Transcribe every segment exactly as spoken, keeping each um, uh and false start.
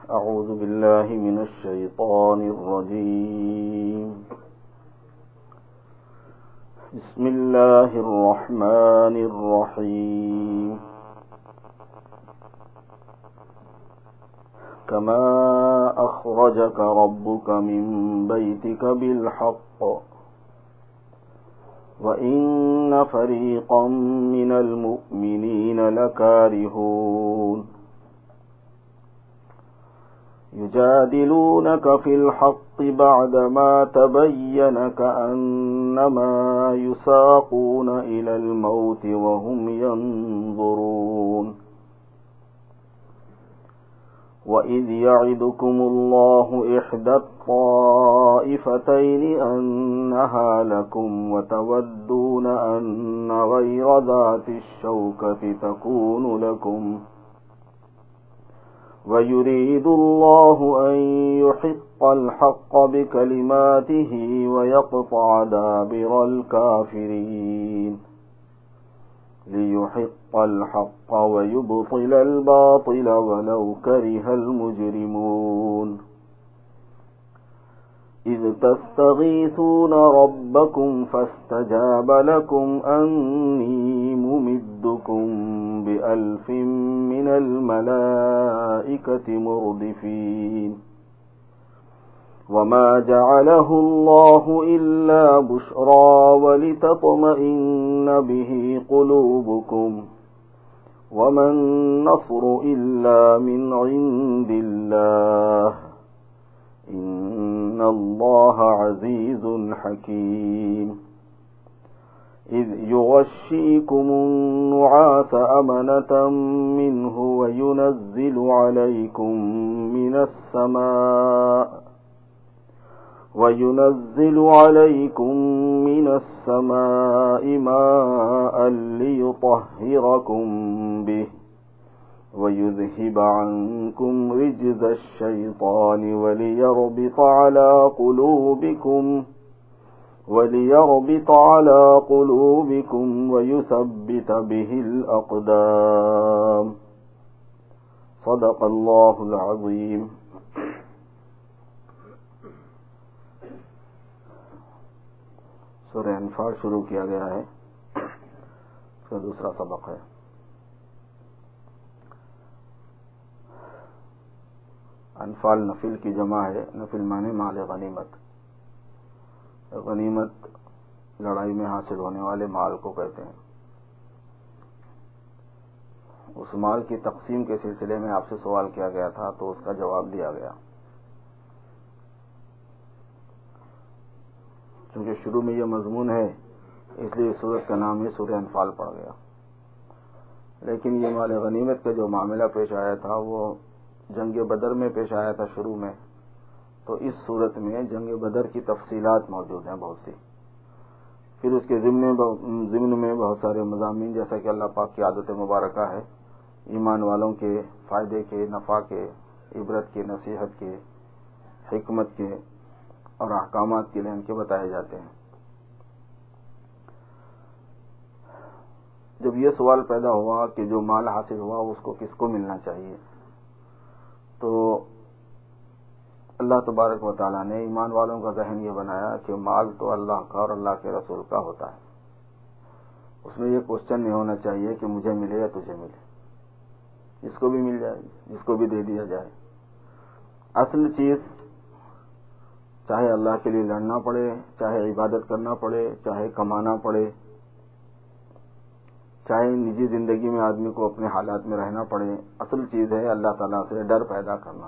أعوذ بالله من الشيطان الرجيم. بسم الله الرحمن الرحيم. كما أخرجك ربك من بيتك بالحق وإن فريقا من المؤمنين لكارهون يجادلونك في الحق بعدما تبين كأنما يساقون إلى الموت وهم ينظرون وإذ يعدكم الله إحدى الطائفتين أنها لكم وتودون أن غير ذات الشوكة تكون لكم ويريد الله أن يحق الحق بكلماته ويقطع دابر الكافرين ليحق الحق ويبطل الباطل ولو كره المجرمون إذ تستغيثون ربكم فاستجاب لكم أني ممدكم بألف من الملائكة مردفين وما جعله الله إلا بشرى ولتطمئن به قلوبكم وما النصر إلا من عند الله إن الله عزيز حكيم إذ يغشيكم النعاس أمنة منه وينزل عليكم من السماء وينزل عليكم من السماء ماء ليطهركم به ويذهب عنكم رجز الشيطان وليربط على قلوبكم وليربط على قلوبكم ويثبت به الأقدام صدق الله العظيم. سورہ انفال شروع کیا گیا ہے، اس کا دوسرا سبق ہے. انفال نفل کی جمع ہے، نفل معنی مال غنیمت. غنیمت لڑائی میں حاصل ہونے والے مال کو کہتے ہیں. اس مال کی تقسیم کے سلسلے میں آپ سے سوال کیا گیا تھا تو اس کا جواب دیا گیا. چونکہ شروع میں یہ مضمون ہے اس لیے اس سورت کا نام ہی سورہ انفال پڑ گیا. لیکن یہ مال غنیمت کا جو معاملہ پیش آیا تھا وہ جنگ بدر میں پیش آیا تھا شروع میں، تو اس صورت میں جنگ بدر کی تفصیلات موجود ہیں بہت سی. پھر اس کے ضمن ضمن میں بہت سارے مضامین، جیسا کہ اللہ پاک کی عادت مبارکہ ہے، ایمان والوں کے فائدے کے، نفع کے، عبرت کے، نصیحت کے، حکمت کے اور احکامات کے لحن کے بتائے جاتے ہیں. جب یہ سوال پیدا ہوا کہ جو مال حاصل ہوا اس کو کس کو ملنا چاہیے، تو اللہ تبارک و تعالیٰ نے ایمان والوں کا ذہن یہ بنایا کہ مال تو اللہ کا اور اللہ کے رسول کا ہوتا ہے. اس میں یہ کوشچن نہیں ہونا چاہیے کہ مجھے ملے یا تجھے ملے، جس کو بھی مل جائے، جس کو بھی دے دیا جائے. اصل چیز چاہے اللہ کے لیے لڑنا پڑے، چاہے عبادت کرنا پڑے، چاہے کمانا پڑے، چاہے نجی زندگی میں آدمی کو اپنے حالات میں رہنا پڑے، اصل چیز ہے اللہ تعالیٰ سے ڈر پیدا کرنا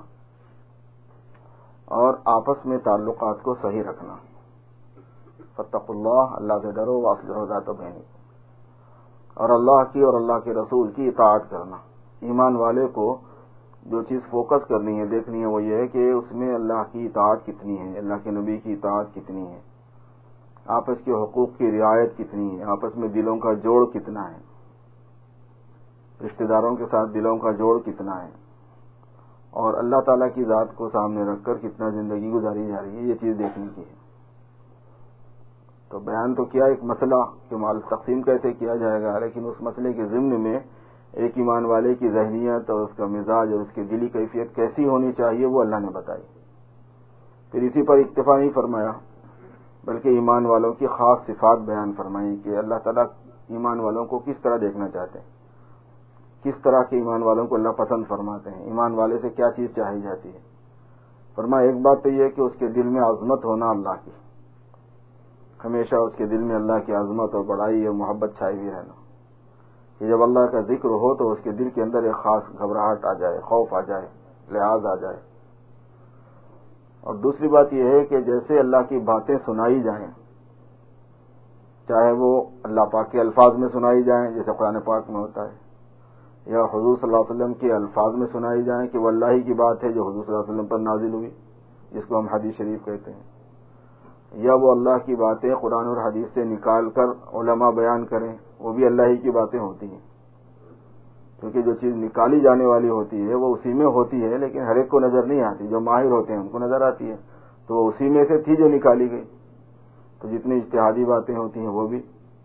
اور آپس میں تعلقات کو صحیح رکھنا. فاتقوا اللہ، اللہ سے ڈرو، واصلحوا ذات بینکم، اور اللہ کی اور اللہ کے رسول کی اطاعت کرنا. ایمان والے کو جو چیز فوکس کرنی ہے، دیکھنی ہے، وہ یہ ہے کہ اس میں اللہ کی اطاعت کتنی ہے، اللہ کے نبی کی اطاعت کتنی ہے، آپس کے حقوق کی رعایت کتنی ہے، آپس میں دلوں کا جوڑ کتنا ہے، رشتہ داروں کے ساتھ دلوں کا جوڑ کتنا ہے، اور اللہ تعالیٰ کی ذات کو سامنے رکھ کر کتنا زندگی گزاری جا رہی ہے. یہ چیز دیکھنے کی ہے. تو بیان تو کیا ایک مسئلہ کہ مال تقسیم کیسے کیا جائے گا، لیکن اس مسئلے کے ضمن میں ایک ایمان والے کی ذہنیت اور اس کا مزاج اور اس کی دلی کیفیت کیسی ہونی چاہیے وہ اللہ نے بتائی. پھر اسی پر اکتفا نہیں فرمایا بلکہ ایمان والوں کی خاص صفات بیان فرمائی کہ اللہ تعالیٰ ایمان والوں کو کس طرح دیکھنا چاہتے ہیں, کس طرح کے ایمان والوں کو اللہ پسند فرماتے ہیں, ایمان والے سے کیا چیز چاہی جاتی ہے. فرمایا ایک بات تو یہ کہ اس کے دل میں عظمت ہونا اللہ کی, ہمیشہ اس کے دل میں اللہ کی عظمت اور بڑائی اور محبت چھائی ہوئی رہنا, کہ جب اللہ کا ذکر ہو تو اس کے دل کے اندر ایک خاص گھبراہٹ آ جائے, خوف آ جائے, لحاظ آ جائے. اور دوسری بات یہ ہے کہ جیسے اللہ کی باتیں سنائی جائیں, چاہے وہ اللہ پاک کے الفاظ میں سنائی جائیں جیسے قرآن پاک میں ہوتا ہے, یا حضور صلی اللہ علیہ وسلم کے الفاظ میں سنائی جائیں کہ وہ اللہ ہی کی بات ہے جو حضور صلی اللہ علیہ وسلم پر نازل ہوئی, جس کو ہم حدیث شریف کہتے ہیں, یا وہ اللہ کی باتیں قرآن اور حدیث سے نکال کر علماء بیان کریں, وہ بھی اللہ ہی کی باتیں ہوتی ہیں. کیونکہ جو چیز نکالی جانے والی ہوتی ہے وہ اسی میں ہوتی ہے, لیکن ہر ایک کو نظر نہیں آتی. جو ماہر ہوتے ہیں ان کو نظر آتی ہے, تو وہ اسی میں سے تھی جو نکالی گئی. تو جتنی اجتہادی باتیں ہوتی ہیں وہ بھی.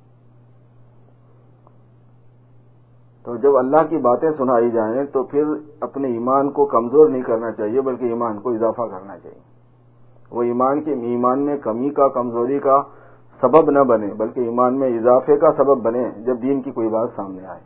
تو جب اللہ کی باتیں سنائی جائیں تو پھر اپنے ایمان کو کمزور نہیں کرنا چاہیے بلکہ ایمان کو اضافہ کرنا چاہیے. وہ ایمان کے ایمان میں کمی کا, کمزوری کا سبب نہ بنے بلکہ ایمان میں اضافے کا سبب بنے جب دین کی کوئی بات سامنے آئے.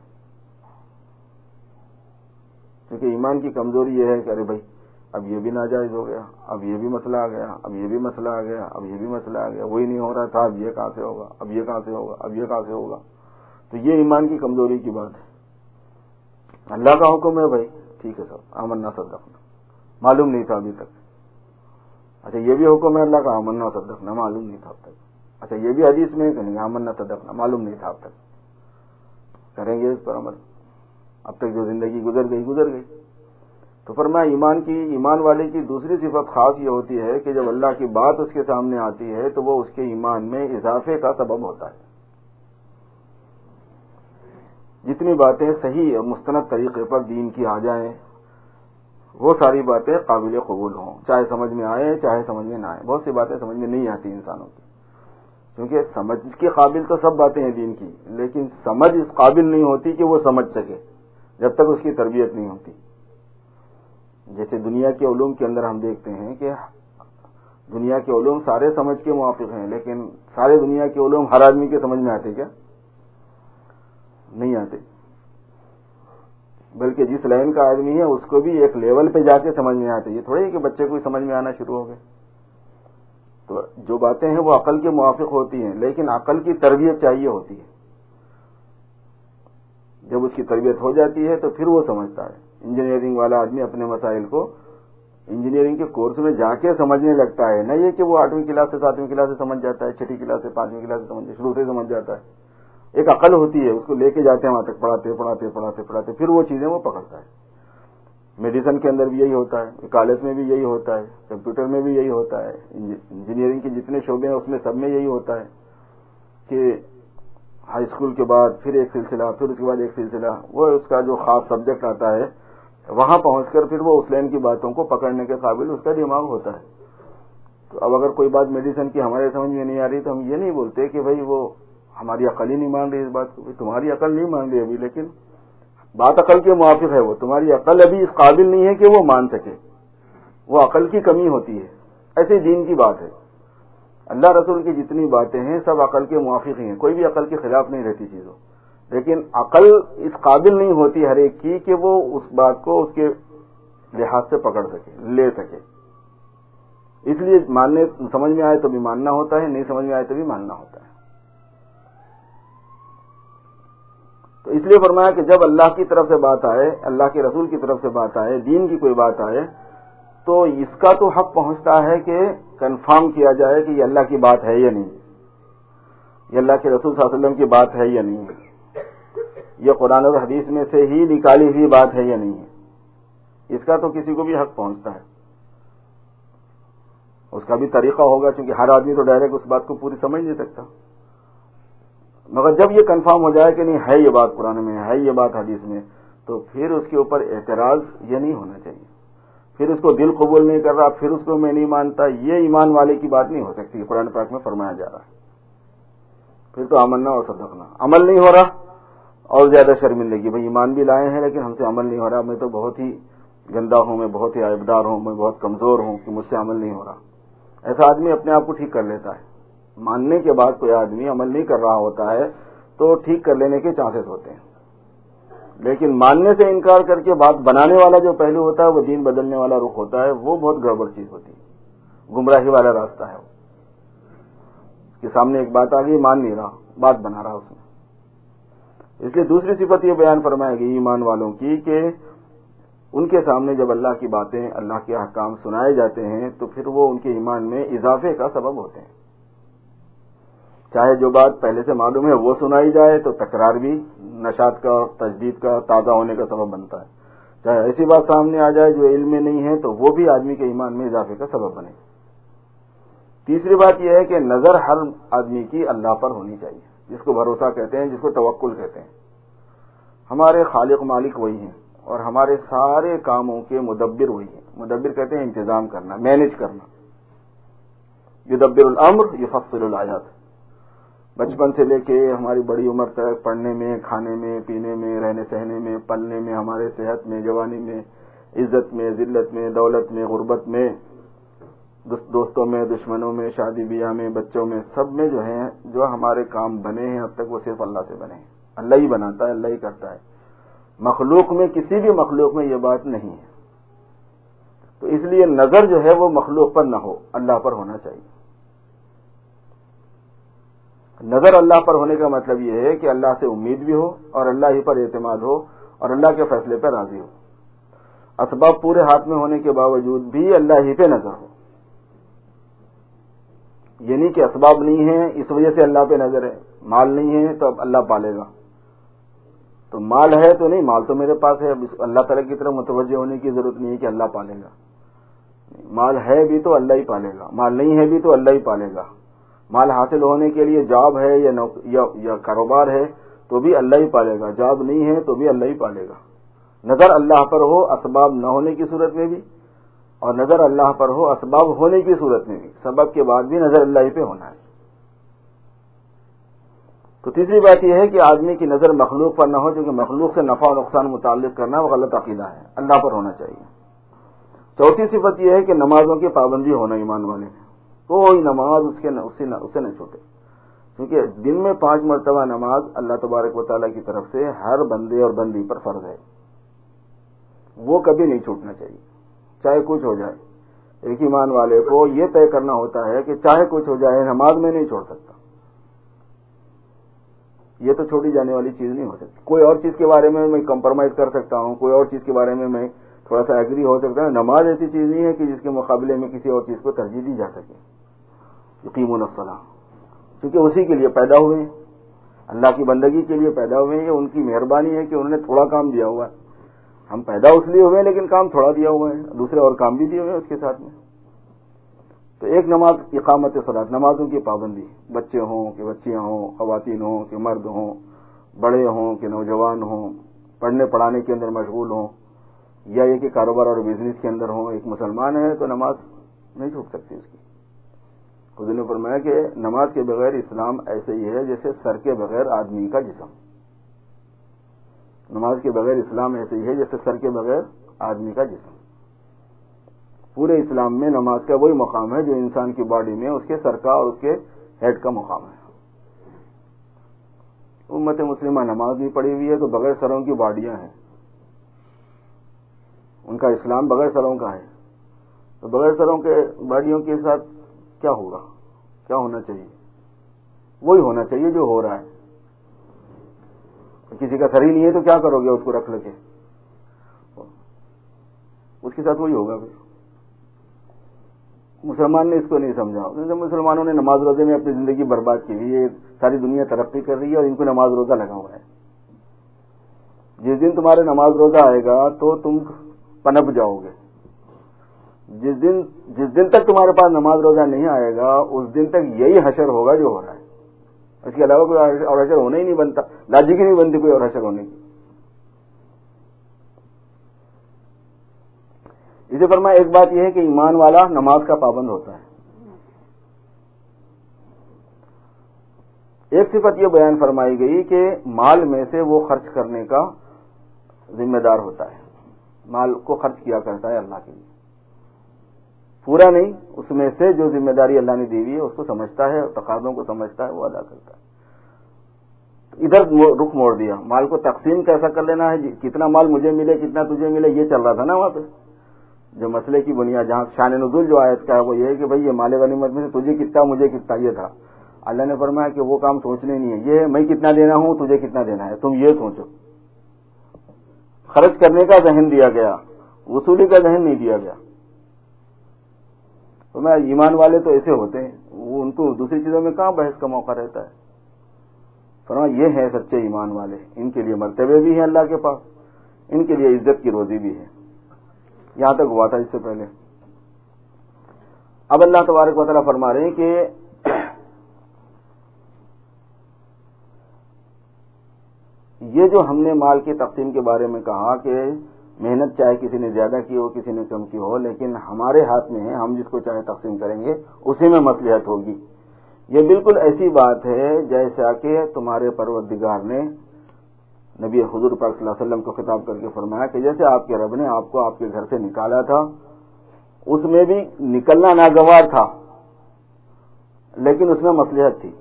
کیونکہ ایمان کی کمزوری یہ ہے کہ ارے بھائی اب یہ بھی ناجائز ہو گیا, اب یہ بھی مسئلہ آ گیا, اب یہ بھی مسئلہ آ گیا, اب یہ بھی مسئلہ آ گیا, وہی نہیں ہو رہا تھا, اب یہ کہاں سے ہوگا, اب یہ کہاں سے ہوگا, اب یہ کہاں سے ہوگا. تو یہ ایمان کی کمزوری کی بات ہے. اللہ کا حکم ہے بھائی ٹھیک ہے صاحب آمنا صدقنا, معلوم نہیں تھا ابھی تک. اچھا یہ بھی حکم ہے اللہ کا آمنا صدقنا, معلوم نہیں تھا اب تک. اچھا یہ بھی حدیث میں کہ نہیں آمنا صدقنا, معلوم نہیں تھا اب تک. کریں گے اس پر عمل, اب تک جو زندگی گزر گئی گزر گئی. تو فرمایا ایمان کی ایمان والے کی دوسری صفت خاص یہ ہوتی ہے کہ جب اللہ کی بات اس کے سامنے آتی ہے تو وہ اس کے ایمان میں اضافے کا سبب ہوتا ہے. جتنی باتیں صحیح اور مستند طریقے پر دین کی آ جائیں وہ ساری باتیں قابل قبول ہوں, چاہے سمجھ میں آئے چاہے سمجھ میں نہ آئے. بہت سی باتیں سمجھ میں نہیں آتی انسانوں کی, کیونکہ سمجھ کے قابل تو سب باتیں ہیں دین کی, لیکن سمجھ اس قابل نہیں ہوتی کہ وہ سمجھ سکے جب تک اس کی تربیت نہیں ہوتی. جیسے دنیا کے علوم کے اندر ہم دیکھتے ہیں کہ دنیا کے علوم سارے سمجھ کے موافق ہیں, لیکن سارے دنیا کے علوم ہر آدمی کے سمجھ میں آتے کیا؟ نہیں آتے. بلکہ جس لائن کا آدمی ہے اس کو بھی ایک لیول پہ جا کے سمجھ میں آتے. یہ تھوڑی ہے کہ بچے کو سمجھ میں آنا شروع ہو گئے. تو جو باتیں ہیں وہ عقل کے موافق ہوتی ہیں, لیکن عقل کی تربیت چاہیے ہوتی ہے. جب اس کی تربیت ہو جاتی ہے تو پھر وہ سمجھتا ہے. انجینئرنگ والا آدمی اپنے مسائل کو انجینئرنگ کے کورس میں جا کے سمجھنے لگتا ہے, نہ یہ کہ وہ آٹھویں کلاس سے ساتویں کلاس سے سمجھ جاتا ہے, چھٹی کلاس سے پانچویں کلاس سے سمجھ شروع سے سمجھ جاتا ہے. ایک عقل ہوتی ہے, اس کو لے کے جاتے ہیں وہاں تک, پڑھاتے پڑھاتے پڑھاتے پڑھاتے پھر وہ چیزیں وہ پکڑتا ہے. میڈیسن کے اندر بھی یہی ہوتا ہے, کالج میں بھی یہی ہوتا ہے, کمپیوٹر میں بھی یہی ہوتا ہے, انجینئرنگ کے جتنے شعبے ہیں اس میں سب میں یہی ہوتا ہے کہ ہائی اسکول کے بعد پھر ایک سلسلہ, پھر اس کے بعد ایک سلسلہ, وہ اس کا جو خاص سبجیکٹ آتا ہے وہاں پہنچ کر پھر وہ اس لائن کی باتوں کو پکڑنے کے قابل اس کا دماغ ہوتا ہے. تو اب اگر کوئی بات میڈیسن کی ہمارے سمجھ میں نہیں آ رہی تو ہم یہ نہیں بولتے کہ بھائی وہ ہماری عقل ہی نہیں مان رہی اس بات کو. تمہاری عقل نہیں مان رہی ابھی, لیکن بات عقل کے موافق ہے. وہ تمہاری عقل ابھی اس قابل نہیں ہے کہ وہ مان سکے, وہ عقل کی کمی ہوتی ہے. ایسے دین کی بات ہے. اللہ رسول کی جتنی باتیں ہیں سب عقل کے موافق ہی ہیں, کوئی بھی عقل کے خلاف نہیں رہتی چیزوں. لیکن عقل اس قابل نہیں ہوتی ہر ایک کی کہ وہ اس بات کو اس کے لحاظ سے پکڑ سکے, لے سکے. اس لیے ماننے سمجھ میں آئے تو بھی ماننا ہوتا ہے, نہیں سمجھ میں آئے تو بھی ماننا ہوتا ہے. تو اس لیے فرمایا کہ جب اللہ کی طرف سے بات آئے, اللہ کے رسول کی طرف سے بات آئے, دین کی کوئی بات آئے, تو اس کا تو حق پہنچتا ہے کہ کنفرم کیا جائے کہ یہ اللہ کی بات ہے یا نہیں, یہ اللہ کے رسول صلی اللہ علیہ وسلم کی بات ہے یا نہیں, یہ قرآن اور حدیث میں سے ہی نکالی ہوئی بات ہے یا نہیں ہے. اس کا تو کسی کو بھی حق پہنچتا ہے. اس کا بھی طریقہ ہوگا, چونکہ ہر آدمی تو ڈائریکٹ اس بات کو پوری سمجھ نہیں سکتا. مگر جب یہ کنفرم ہو جائے کہ نہیں ہے یہ بات قرآن میں, ہے یہ بات حدیث میں, تو پھر اس کے اوپر اعتراض یہ نہیں ہونا چاہیے. پھر اس کو دل قبول نہیں کر رہا, پھر اس کو میں نہیں مانتا, یہ ایمان والے کی بات نہیں ہو سکتی. قرآن پاک میں فرمایا جا رہا ہے. پھر تو آمنا اور صدقنا, عمل نہیں ہو رہا اور زیادہ شرمندگی، بھائی ایمان بھی لائے ہیں لیکن ہم سے عمل نہیں ہو رہا، میں تو بہت ہی گندا ہوں، میں بہت ہی عیبدار ہوں، میں بہت کمزور ہوں کہ مجھ سے عمل نہیں ہو رہا. ایسا آدمی اپنے آپ کو ٹھیک کر لیتا ہے. ماننے کے بعد کوئی آدمی عمل نہیں کر رہا ہوتا ہے تو ٹھیک کر لینے کے چانسز ہوتے ہیں، لیکن ماننے سے انکار کر کے بات بنانے والا جو پہلو ہوتا ہے، وہ دین بدلنے والا رخ ہوتا ہے، وہ بہت گڑبڑ چیز ہوتی ہے، گمراہی والا راستہ ہے. وہ کہ سامنے ایک بات آ گئی، مان نہیں رہا، بات بنا رہا اس میں. اس لیے دوسری صفت یہ بیان فرمائے گی ایمان والوں کی کہ ان کے سامنے جب اللہ کی باتیں، اللہ کے احکام سنائے جاتے ہیں تو پھر وہ ان کے ایمان میں اضافے کا سبب ہوتے ہیں. چاہے جو بات پہلے سے معلوم ہے وہ سنائی جائے تو تکرار بھی نشاط کا، تجدید کا، تازہ ہونے کا سبب بنتا ہے. چاہے ایسی بات سامنے آ جائے جو علم میں نہیں ہے تو وہ بھی آدمی کے ایمان میں اضافے کا سبب بنے. تیسری بات یہ ہے کہ نظر ہر آدمی کی اللہ پر ہونی چاہیے، جس کو بھروسہ کہتے ہیں، جس کو توکل کہتے ہیں. ہمارے خالق مالک وہی ہیں اور ہمارے سارے کاموں کے مدبر وہی ہیں. مدبر کہتے ہیں انتظام کرنا، مینج کرنا. یدبر الامر یفصل الآیات. بچپن سے لے کے ہماری بڑی عمر تک پڑھنے میں، کھانے میں، پینے میں، رہنے سہنے میں، پلنے میں، ہمارے صحت میں، جوانی میں، عزت میں، ذلت میں، دولت میں، غربت میں، دوستوں میں، دشمنوں میں، شادی بیاہ میں، بچوں میں، سب میں جو ہیں جو ہمارے کام بنے ہیں اب تک وہ صرف اللہ سے بنے ہیں. اللہ ہی بناتا ہے، اللہ ہی کرتا ہے. مخلوق میں، کسی بھی مخلوق میں یہ بات نہیں ہے. تو اس لیے نظر جو ہے وہ مخلوق پر نہ ہو، اللہ پر ہونا چاہیے. نظر اللہ پر ہونے کا مطلب یہ ہے کہ اللہ سے امید بھی ہو اور اللہ ہی پر اعتماد ہو اور اللہ کے فیصلے پر راضی ہو. اسباب پورے ہاتھ میں ہونے کے باوجود بھی اللہ ہی پہ نظر ہو. یہ نہیں کہ اسباب نہیں ہیں اس وجہ سے اللہ پہ نظر ہے، مال نہیں ہے تو اب اللہ پالے گا. تو مال ہے تو نہیں، مال تو میرے پاس ہے، اب اللہ تعالیٰ کی طرف متوجہ ہونے کی ضرورت نہیں ہے کہ اللہ پالے گا. مال ہے بھی تو اللہ ہی پالے گا، مال نہیں ہے بھی تو اللہ ہی پالے گا. مال حاصل ہونے کے لیے جاب ہے یا یا, یا کاروبار ہے تو بھی اللہ ہی پالے گا، جاب نہیں ہے تو بھی اللہ ہی پالے گا. نظر اللہ پر ہو اسباب نہ ہونے کی صورت میں بھی، اور نظر اللہ پر ہو اسباب ہونے کی صورت میں بھی. سبب کے بعد بھی نظر اللہ ہی پہ ہونا ہے. تو تیسری بات یہ ہے کہ آدمی کی نظر مخلوق پر نہ ہو، کیونکہ مخلوق سے نفع و نقصان متعلق کرنا وہ غلط عقیدہ ہے، اللہ پر ہونا چاہیے. چوتھی صفت یہ ہے کہ نمازوں کی پابندی ہونا ایمان والے ہیں. کوئی نماز اس کے نہ اسے نہ اسے نہ چھوٹے، کیونکہ دن میں پانچ مرتبہ نماز اللہ تبارک و تعالیٰ کی طرف سے ہر بندے اور بندی پر فرض ہے. وہ کبھی نہیں چھوٹنا چاہیے، چاہے کچھ ہو جائے. ایک ایمان والے کو یہ طے کرنا ہوتا ہے کہ چاہے کچھ ہو جائے نماز میں نہیں چھوڑ سکتا. یہ تو چھوڑی جانے والی چیز نہیں ہو سکتی. کوئی اور چیز کے بارے میں میں کمپرومائز کر سکتا ہوں، کوئی اور چیز کے بارے میں میں تھوڑا سا ایگری ہو سکتا ہے. نماز ایسی چیز نہیں ہے کہ جس کے مقابلے میں کسی اور چیز کو ترجیح دی جا سکے. یقیمون الصلاۃ، کیونکہ اسی کے لیے پیدا ہوئے ہیں، اللہ کی بندگی کے لیے پیدا ہوئے ہیں. ان کی مہربانی ہے کہ انہوں نے تھوڑا کام دیا ہوا ہے. ہم پیدا اس لیے ہوئے ہیں لیکن کام تھوڑا دیا ہوا ہے، دوسرے اور کام بھی دیے ہوئے ہیں اس کے ساتھ میں. تو ایک نماز اقامت صلاۃ، نمازوں کی پابندی. بچے ہوں کہ بچیاں ہوں، خواتین ہوں کہ مرد ہوں، بڑے ہوں کہ نوجوان ہوں، پڑھنے پڑھانے کے اندر مشغول ہوں یا یہ کہ کاروبار اور بزنس کے اندر ہوں، ایک مسلمان ہے تو نماز نہیں چھوٹ سکتی اس کی. حضور نے فرمایا کہ نماز کے بغیر اسلام ایسے ہی ہے جیسے سر کے بغیر آدمی کا جسم. نماز کے بغیر اسلام ایسے ہی ہے جیسے سر کے بغیر آدمی کا جسم. پورے اسلام میں نماز کا وہی مقام ہے جو انسان کی باڈی میں اس کے سر کا اور اس کے ہیڈ کا مقام ہے. امت مسلمہ نماز بھی پڑھی ہوئی ہے تو بغیر سروں کی باڈیاں ہیں. ان کا اسلام بغیر سروں کا ہے. تو بغیر سروں کے باڈیوں کے ساتھ کیا ہوگا؟ کیا ہونا چاہیے؟ وہی ہونا چاہیے جو ہو رہا ہے. کسی کا سر ہی نہیں ہے تو کیا کرو گے؟ اس کو رکھ لے، اس کے ساتھ وہی ہوگا. پھر مسلمان نے اس کو نہیں سمجھا. مسلمانوں نے نماز روزے میں اپنی زندگی برباد کی ہوئی ہے. ساری دنیا ترقی کر رہی ہے اور ان کو نماز روزہ لگا ہوا ہے. جس دن تمہارے نماز روزہ آئے گا تو تم پنپ جاؤ گے. جس دن جس دن تک تمہارے پاس نماز روزہ نہیں آئے گا اس دن تک یہی حشر ہوگا جو ہو رہا ہے. اس کے علاوہ کوئی اور حشر ہونا ہی نہیں بنتا. لاجک ہی نہیں بنتی کوئی اور حشر ہونے کی. اسے فرمایا ایک بات یہ ہے کہ ایمان والا نماز کا پابند ہوتا ہے. ایک صفت یہ بیان فرمائی گئی کہ مال میں سے وہ خرچ کرنے کا ذمہ دار ہوتا ہے، مال کو خرچ کیا کرتا ہے اللہ کے لیے، پورا نہیں، اس میں سے جو ذمہ داری اللہ نے دی ہوئی ہے اس کو سمجھتا ہے، تقاضوں کو سمجھتا ہے، وہ ادا کرتا ہے۔ ادھر رخ موڑ دیا، مال کو تقسیم کیسا کر لینا ہے، کتنا مال مجھے ملے کتنا تجھے ملے، یہ چل رہا تھا نا وہاں پہ جو مسئلے کی بنیاد، جہاں شان نزول جو آیت کا ہے وہ یہ ہے کہ بھئی یہ مال غنیمت میں سے تجھے کتنا مجھے کتنا، یہ تھا۔ اللہ نے فرمایا کہ وہ کام سوچنے نہیں ہے، یہ ہے میں کتنا دینا ہوں تجھے کتنا دینا ہے، تم یہ سوچو۔ خرچ کرنے کا ذہن دیا گیا، وصولی کا ذہن نہیں دیا گیا۔ تو میں ایمان والے تو ایسے ہوتے ہیں، وہ ان کو دوسری چیزوں میں کہاں بحث کا موقع رہتا ہے۔ فرمایا یہ ہے سچے ایمان والے، ان کے لیے مرتبے بھی ہیں اللہ کے پاس، ان کے لیے عزت کی روزی بھی ہے۔ یہاں تک ہوا تھا اس سے پہلے۔ اب اللہ تبارک و تعالیٰ فرما رہے ہیں کہ یہ جو ہم نے مال کی تقسیم کے بارے میں کہا کہ محنت چاہے کسی نے زیادہ کی ہو کسی نے کم کی ہو، لیکن ہمارے ہاتھ میں ہے، ہم جس کو چاہے تقسیم کریں گے اسی میں مصلحت ہوگی۔ یہ بالکل ایسی بات ہے جیسا کہ تمہارے پروردگار نے نبی حضور پاک صلی اللہ علیہ وسلم کو خطاب کر کے فرمایا کہ جیسے آپ کے رب نے آپ کو آپ کے گھر سے نکالا تھا، اس میں بھی نکلنا ناگوار تھا لیکن اس میں مصلحت تھی۔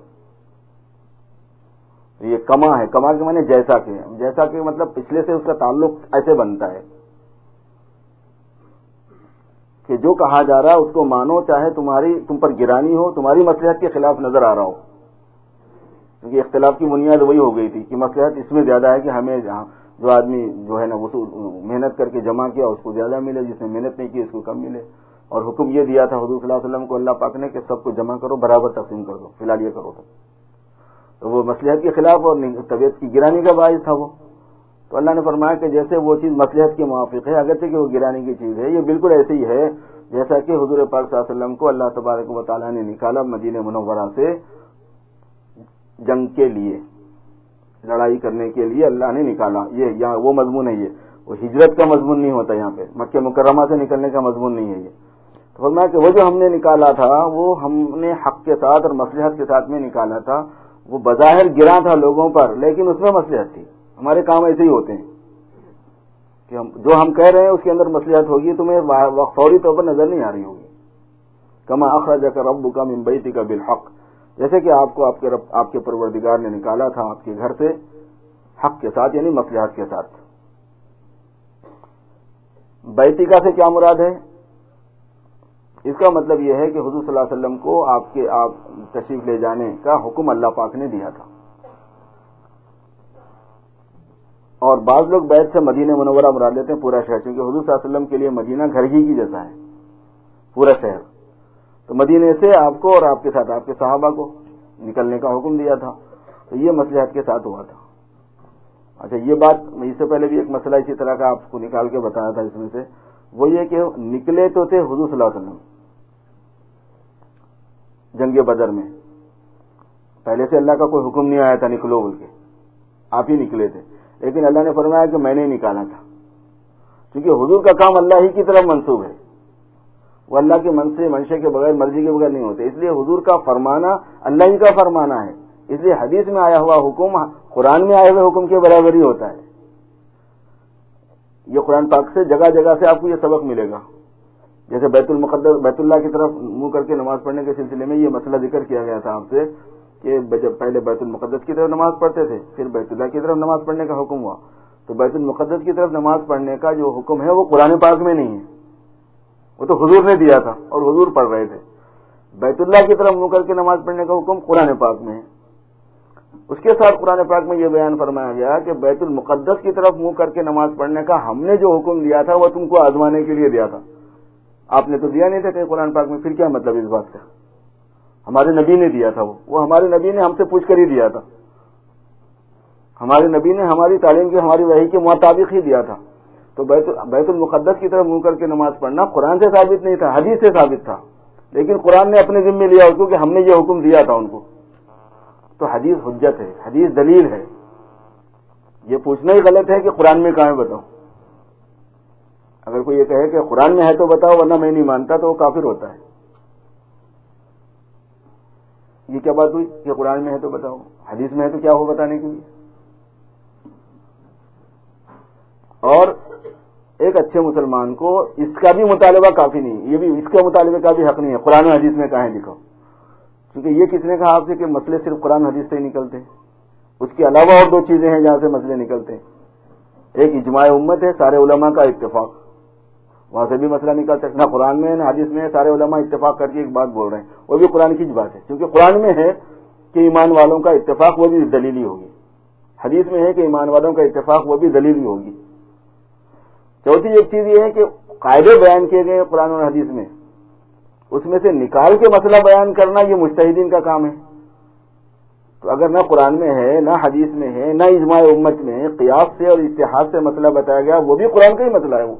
یہ کما ہے، کما کے معنی جیسا کہ، جیسا کہ مطلب پچھلے سے اس کا تعلق ایسے بنتا ہے کہ جو کہا جا رہا ہے اس کو مانو، چاہے تمہاری تم پر گرانی ہو، تمہاری مصلحت کے خلاف نظر آ رہا ہو، کیونکہ اختلاف کی بنیاد وہی ہو گئی تھی کہ مصلحت اس میں زیادہ ہے کہ ہمیں جو آدمی جو ہے نا وصول محنت کر کے جمع کیا اس کو زیادہ ملے، جس نے محنت نہیں کی اس کو کم ملے۔ اور حکم یہ دیا تھا حضور صلی اللہ علیہ وسلم کو اللہ پاک نے کہ سب کو جمع کرو، برابر تقسیم کر دو، فی الحال یہ کرو تو تو وہ مصلحت کے خلاف اور طبیعت کی گرانی کا باعث تھا وہ۔ تو اللہ نے فرمایا کہ جیسے وہ چیز مصلحت کے موافق ہے، اگرچہ کہ وہ گرانی کی چیز ہے، یہ بالکل ایسے ہی ہے جیسا کہ حضور پاک صلی اللہ علیہ وسلم کو اللہ تبارک و تعالیٰ نے نکالا مدینہ منورہ سے جنگ کے لیے، لڑائی کرنے کے لیے اللہ نے نکالا۔ یہ یہاں وہ مضمون ہے، یہ وہ ہجرت کا مضمون نہیں ہوتا، یہاں پہ مکہ مکرمہ سے نکلنے کا مضمون نہیں ہے یہ۔ تو فرمایا کہ وہ جو ہم نے نکالا تھا وہ ہم نے حق کے ساتھ اور مصلحت کے ساتھ میں نکالا تھا، وہ بظاہر گرا تھا لوگوں پر لیکن اس میں مصلحت تھی۔ ہمارے کام ایسے ہی ہوتے ہیں کہ ہم جو ہم کہہ رہے ہیں اس کے اندر مصلحت ہوگی، تمہیں فوری طور پر نظر نہیں آ رہی ہوگی۔ کما اخرجک ربک من بیتک بالحق، جیسے کہ آپ کو آپ کے رب آپ کے پروردگار نے نکالا تھا آپ کے گھر سے حق کے ساتھ، یعنی مصلحت کے ساتھ۔ بیتکا سے کیا مراد ہے؟ اس کا مطلب یہ ہے کہ حضور صلی اللہ علیہ وسلم کو آپ کے آپ تشریف لے جانے کا حکم اللہ پاک نے دیا تھا۔ اور بعض لوگ بیت سے مدینہ منورہ مراد لیتے ہیں پورا شہر، کیونکہ حضور صلی اللہ علیہ وسلم کے لیے مدینہ گھر ہی کی جیسا ہے، پورا شہر۔ تو مدینے سے آپ کو اور آپ کے ساتھ آپ کے صحابہ کو نکلنے کا حکم دیا تھا، تو یہ مصلحت کے ساتھ ہوا تھا۔ اچھا، یہ بات اس سے پہلے بھی ایک مسئلہ اسی طرح کا آپ کو نکال کے بتایا تھا، اس میں سے وہ یہ کہ نکلے تو تھے حضور صلی اللہ علیہ وسلم جنگ بدر میں، پہلے سے اللہ کا کوئی حکم نہیں آیا تھا نکلو بول کے، آپ ہی نکلے تھے، لیکن اللہ نے فرمایا کہ میں نے نکالا تھا، کیونکہ حضور کا کام اللہ ہی کی طرف منسوب ہے، وہ اللہ کے من سے منشے کے بغیر مرضی کے بغیر نہیں ہوتے، اس لیے حضور کا فرمانا اللہ ہی کا فرمانا ہے، اس لیے حدیث میں آیا ہوا حکم قرآن میں آئے ہوئے حکم کے برابر ہی ہوتا ہے۔ یہ قرآن پاک سے جگہ جگہ سے آپ کو یہ سبق ملے گا، جیسے بیت المقدس بیت اللہ کی طرف منہ کر کے نماز پڑھنے کے سلسلے میں یہ مسئلہ ذکر کیا گیا تھا آپ سے کہ جب پہلے بیت المقدس کی طرف نماز پڑھتے تھے پھر بیت اللہ کی طرف نماز پڑھنے کا حکم ہوا، تو بیت المقدس کی طرف نماز پڑھنے کا جو حکم ہے وہ قرآن پاک میں نہیں ہے، وہ تو حضور نے دیا تھا اور حضور پڑھ رہے تھے۔ بیت اللہ کی طرف منہ کر کے نماز پڑھنے کا حکم قرآن پاک میں ہے۔ اس کے ساتھ قرآن پاک میں یہ بیان فرمایا گیا کہ بیت المقدس کی طرف منہ کر کے نماز پڑھنے کا ہم نے جو حکم دیا تھا وہ تم کو آزمانے کے لیے دیا تھا، آپ نے تو دیا نہیں تھا کہیں قرآن پاک میں، پھر کیا مطلب اس بات کا؟ ہمارے نبی نے دیا تھا، وہ وہ ہمارے نبی نے ہم سے پوچھ کر ہی دیا تھا، ہمارے نبی نے ہماری تعلیم کی ہماری وحی کے مطابق ہی دیا تھا۔ تو بیت بیت المقدس کی طرف منہ کر کے نماز پڑھنا قرآن سے ثابت نہیں تھا، حدیث سے ثابت تھا، لیکن قرآن نے اپنے ذمے لیا کیونکہ ہم نے یہ حکم دیا تھا ان کو۔ تو حدیث حجت ہے، حدیث دلیل ہے، یہ پوچھنا ہی غلط ہے کہ قرآن میں کہاں ہے بتاؤ۔ اگر کوئی یہ کہے کہ قرآن میں ہے تو بتاؤ ورنہ میں نہیں مانتا تو وہ کافر ہوتا ہے۔ یہ کیا بات ہوئی کہ قرآن میں ہے تو بتاؤ؟ حدیث میں ہے تو کیا ہو بتانے کے لیے. اور ایک اچھے مسلمان کو اس کا بھی مطالبہ کافی نہیں، یہ بھی اس کے مطالبے کا بھی حق نہیں ہے قرآن و حدیث میں کہاں لکھو، کیونکہ یہ کس نے کہا آپ سے کہ مسئلے صرف قرآن حدیث سے ہی نکلتے ہیں. اس کے علاوہ اور دو چیزیں ہیں جہاں سے مسئلے نکلتے ہیں. ایک اجماع امت ہے، سارے علماء کا اتفاق، وہاں سے بھی مسئلہ نکل سکتا. نہ قرآن میں نہ حدیث میں سارے علماء اتفاق کر کے ایک بات بول رہے ہیں، وہ بھی قرآن کی بات ہے، کیونکہ قرآن میں ہے کہ ایمان والوں کا اتفاق، وہ بھی دلیلی ہوگی. حدیث میں ہے کہ ایمان والوں کا اتفاق، وہ بھی دلیلی ہوگی. چوتھی ایک چیز یہ ہے کہ قاعدے بیان کیے گئے قرآن اور حدیث میں، اس میں سے نکال کے مسئلہ بیان کرنا یہ مجتہدین کا کام ہے. تو اگر نہ قرآن میں ہے نہ حدیث میں ہے نہ اجماع امت میں قیاس سے اور اجتہاد سے مسئلہ بتایا گیا، وہ بھی قرآن کا ہی مسئلہ ہے. وہ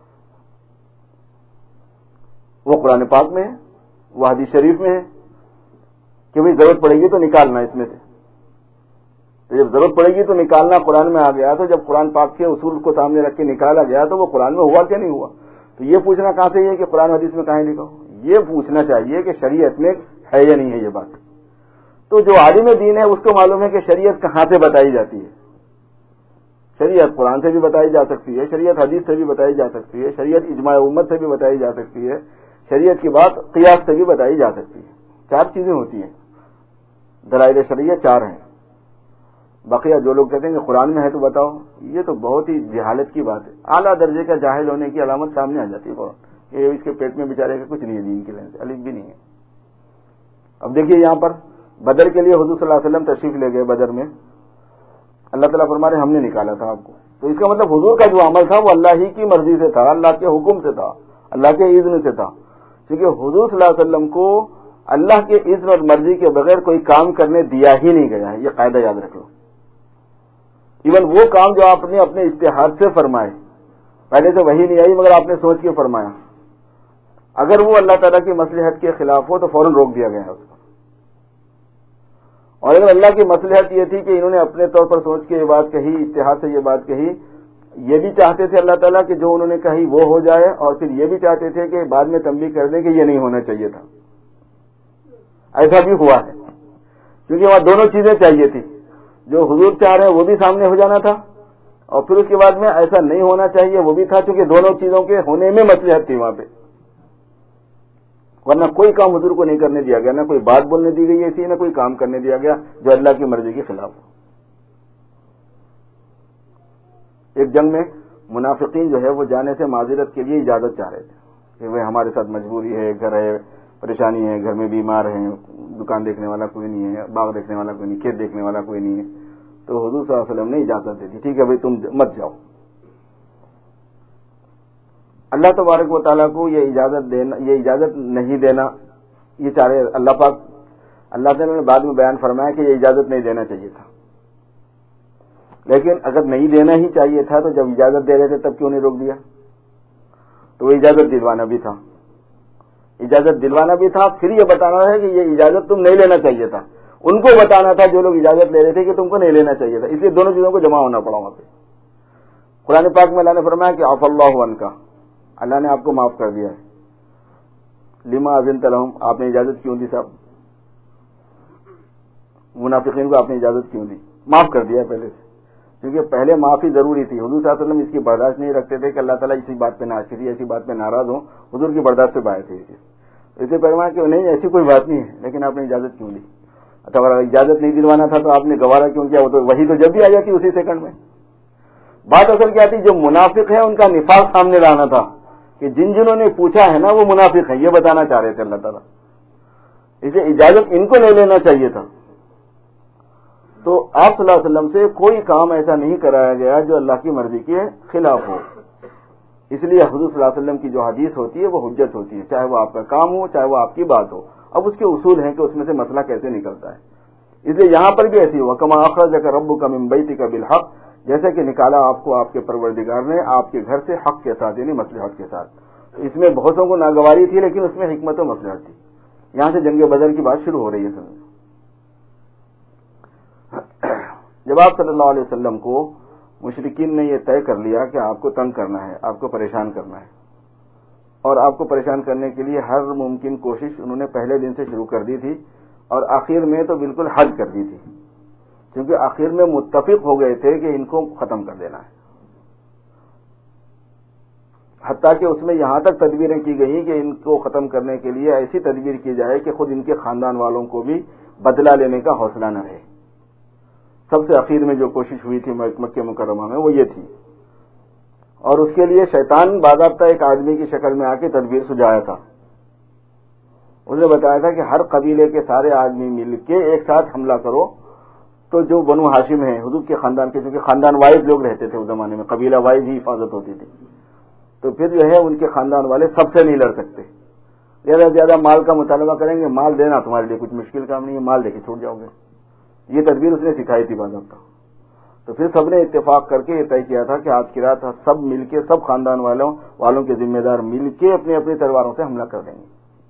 وہ قرآن پاک میں ہے، وہ حدیث شریف میں ہے کہ بھئی ضرورت پڑے گی تو نکالنا اس میں سے. تو جب ضرورت پڑے گی تو نکالنا قرآن میں آ گیا، تو جب قرآن پاک کے اصول کو سامنے رکھ کے نکالا گیا تو وہ قرآن میں ہوا کہ نہیں ہوا. تو یہ پوچھنا کہاں سے ہے کہ قرآن حدیث میں کہاں لکھا ہو، یہ پوچھنا چاہیے کہ شریعت میں ہے یا نہیں ہے یہ بات. تو جو عالم دین ہے اس کو معلوم ہے کہ شریعت کہاں سے بتائی جاتی ہے. شریعت قرآن سے بھی بتائی جا سکتی ہے، شریعت حدیث سے بھی بتائی جا سکتی ہے، شریعت اجماع امت سے بھی بتائی جا سکتی ہے، شریعت کی بات قیاس سے بھی بتائی جا سکتی ہے. چار چیزیں ہوتی ہیں، دلائل شرعیہ چار ہیں. بقیہ جو لوگ کہتے ہیں کہ قرآن میں ہے تو بتاؤ، یہ تو بہت ہی جہالت کی بات ہے. اعلیٰ درجے کا جاہل ہونے کی علامت سامنے آ جاتی ہے فوراً کہ اس کے پیٹ میں بیچارے کا کچھ نہیں ہے، دین کے لین سے الف بھی نہیں ہے. اب دیکھیے یہاں پر بدر کے لیے حضور صلی اللہ علیہ وسلم تشریف لے گئے. بدر میں اللہ تعالیٰ فرما رہے ہم نے نکالا تھا آپ کو. تو اس کا مطلب حضور کا جو عمل تھا وہ اللہ ہی کی مرضی سے تھا، اللہ کے حکم سے تھا، اللہ کے اذن سے تھا. کیونکہ حضور صلی اللہ علیہ وسلم کو اللہ کے اذن اور مرضی کے بغیر کوئی کام کرنے دیا ہی نہیں گیا ہے. یہ قاعدہ یاد رکھ لو. ایون وہ کام جو آپ نے اپنے اجتہاد سے فرمائے، پہلے تو وہی نہیں آئی مگر آپ نے سوچ کے فرمایا، اگر وہ اللہ تعالیٰ کی مصلحت کے خلاف ہو تو فوراً روک دیا گیا ہے اس کو. اور اگر اللہ کی مصلحت یہ تھی کہ انہوں نے اپنے طور پر سوچ کے یہ بات کہی، اجتہاد سے یہ بات کہی، یہ بھی چاہتے تھے اللہ تعالیٰ کہ جو انہوں نے کہی وہ ہو جائے، اور پھر یہ بھی چاہتے تھے کہ بعد میں تنبیہ کر دیں کہ یہ نہیں ہونا چاہیے تھا. ایسا بھی ہوا ہے کیونکہ وہاں دونوں چیزیں چاہیے تھی. جو حضور چاہ رہے ہیں وہ بھی سامنے ہو جانا تھا، اور پھر اس کے بعد میں ایسا نہیں ہونا چاہیے وہ بھی تھا، چونکہ دونوں چیزوں کے ہونے میں مصلحت تھی وہاں پہ. ورنہ کوئی کام حضور کو نہیں کرنے دیا گیا، نہ کوئی بات بولنے دی گئی ایسی، نہ کوئی کام کرنے دیا گیا جو اللہ کی مرضی کے خلاف ہو. ایک جنگ میں منافقین جو ہے وہ جانے سے معذرت کے لیے اجازت چاہ رہے تھے کہ وہ ہمارے ساتھ مجبوری ہے، گھر ہے، پریشانی ہے، گھر میں بیمار ہیں، دکان دیکھنے والا کوئی نہیں ہے، باغ دیکھنے والا کوئی نہیں، کھیت دیکھنے والا کوئی نہیں ہے. تو حضور صلی اللہ علیہ وسلم نے اجازت دے دی، ٹھیک ہے بھائی تم مت جاؤ. اللہ تبارک و تعالیٰ کو یہ اجازت دینا، یہ اجازت نہیں دینا، یہ چاہ رہے اللہ پاک اللہ تعالیٰ نے بعد میں بیان فرمایا کہ یہ اجازت نہیں دینا چاہیے تھا. لیکن اگر نہیں دینا ہی چاہیے تھا تو جب اجازت دے رہے تھے تب کیوں نہیں روک دیا؟ تو وہ اجازت دلوانا بھی تھا، اجازت دلوانا بھی تھا. پھر یہ بتانا ہے کہ یہ اجازت تم نہیں لینا چاہیے تھا. ان کو بتانا تھا جو لوگ اجازت لے رہے تھے کہ تم کو نہیں لینا چاہیے تھا. اس لیے دونوں چیزوں کو جمع ہونا پڑا وہاں پہ. قرآن پاک میں اللہ نے فرمایا کہ عفا اللہ عنک، اللہ نے آپ کو معاف کر دیا ہے. لما اذنت لہم، آپ نے اجازت کیوں دی صاحب؟ منافقین کو آپ نے اجازت کیوں دی؟ معاف کر دیا ہے پہلے سے، کیونکہ پہلے معافی ضروری تھی. حضور صلی اللہ علیہ وسلم اس کی برداشت نہیں رکھتے تھے کہ اللہ تعالیٰ اسی بات پہ کسی ایسی بات پہ ناراض ہوں، حضور کی برداشت سے باہر تھے. اسے فرمایا کہ نہیں ایسی کوئی بات نہیں ہے، لیکن آپ نے اجازت کیوں دی؟ اگر اجازت نہیں دلوانا تھا تو آپ نے گوارا کیوں کیا؟ وہ تو وہی تو جب بھی آ جاتی اسی سیکنڈ میں. بات اصل کیا تھی؟ جو منافق ہے ان کا نفاق سامنے لانا تھا کہ جن جنہوں نے پوچھا ہے نا وہ منافق ہیں، یہ بتانا چاہ رہے تھے اللہ تعالیٰ. اسے اجازت ان کو لے لینا چاہیے تھا. تو آپ صلی اللہ علیہ وسلم سے کوئی کام ایسا نہیں کرایا گیا جو اللہ کی مرضی کے خلاف ہو. اس لیے حضور صلی اللہ علیہ وسلم کی جو حدیث ہوتی ہے وہ حجت ہوتی ہے، چاہے وہ آپ کا کام ہو چاہے وہ آپ کی بات ہو. اب اس کے اصول ہیں کہ اس میں سے مسئلہ کیسے نکلتا ہے. اس لیے یہاں پر بھی ایسی ہوا کما اخرجک ربک من بیتک بالحق، جیسے کہ نکالا آپ کو آپ کے پروردگار نے آپ کے گھر سے حق کے ساتھ، یعنی مصلحت کے ساتھ. اس میں بہتوں کو ناگواری تھی لیکن اس میں حکمت و مصلحت تھی. یہاں سے جنگ بدر کی بات شروع ہو رہی ہے. سمجھ جب آپ صلی اللہ علیہ وسلم کو مشرکین نے یہ طے کر لیا کہ آپ کو تنگ کرنا ہے، آپ کو پریشان کرنا ہے، اور آپ کو پریشان کرنے کے لیے ہر ممکن کوشش انہوں نے پہلے دن سے شروع کر دی تھی، اور آخر میں تو بالکل حد کر دی تھی کیونکہ آخر میں متفق ہو گئے تھے کہ ان کو ختم کر دینا ہے. حتیٰ کہ اس میں یہاں تک تدبیریں کی گئی کہ ان کو ختم کرنے کے لیے ایسی تدبیر کی جائے کہ خود ان کے خاندان والوں کو بھی بدلہ لینے کا حوصلہ نہ رہے. سب سے اخیر میں جو کوشش ہوئی تھی مکہ مکرمہ میں وہ یہ تھی، اور اس کے لیے شیطان باضابطہ ایک آدمی کی شکل میں آ کے تدبیر سجایا تھا. اس نے بتایا تھا کہ ہر قبیلے کے سارے آدمی مل کے ایک ساتھ حملہ کرو، تو جو بنو ہاشم ہیں حضور کے خاندان کے، چونکہ خاندان وائز لوگ رہتے تھے اس زمانے میں، قبیلہ وائز ہی حفاظت ہوتی تھی، تو پھر جو ہے ان کے خاندان والے سب سے نہیں لڑ سکتے. زیادہ سے زیادہ مال کا مطالبہ کریں گے، مال دینا تمہارے لیے کچھ مشکل کام نہیں ہے، مال دے کے چھوٹ جاؤ گے. یہ تدبیر اس نے سکھائی تھی باضابطہ. تو پھر سب نے اتفاق کر کے یہ طے کیا تھا کہ آج کی رات سب مل کے، سب خاندان والوں والوں کے ذمہ دار مل کے اپنی اپنی تلواروں سے حملہ کر دیں گے.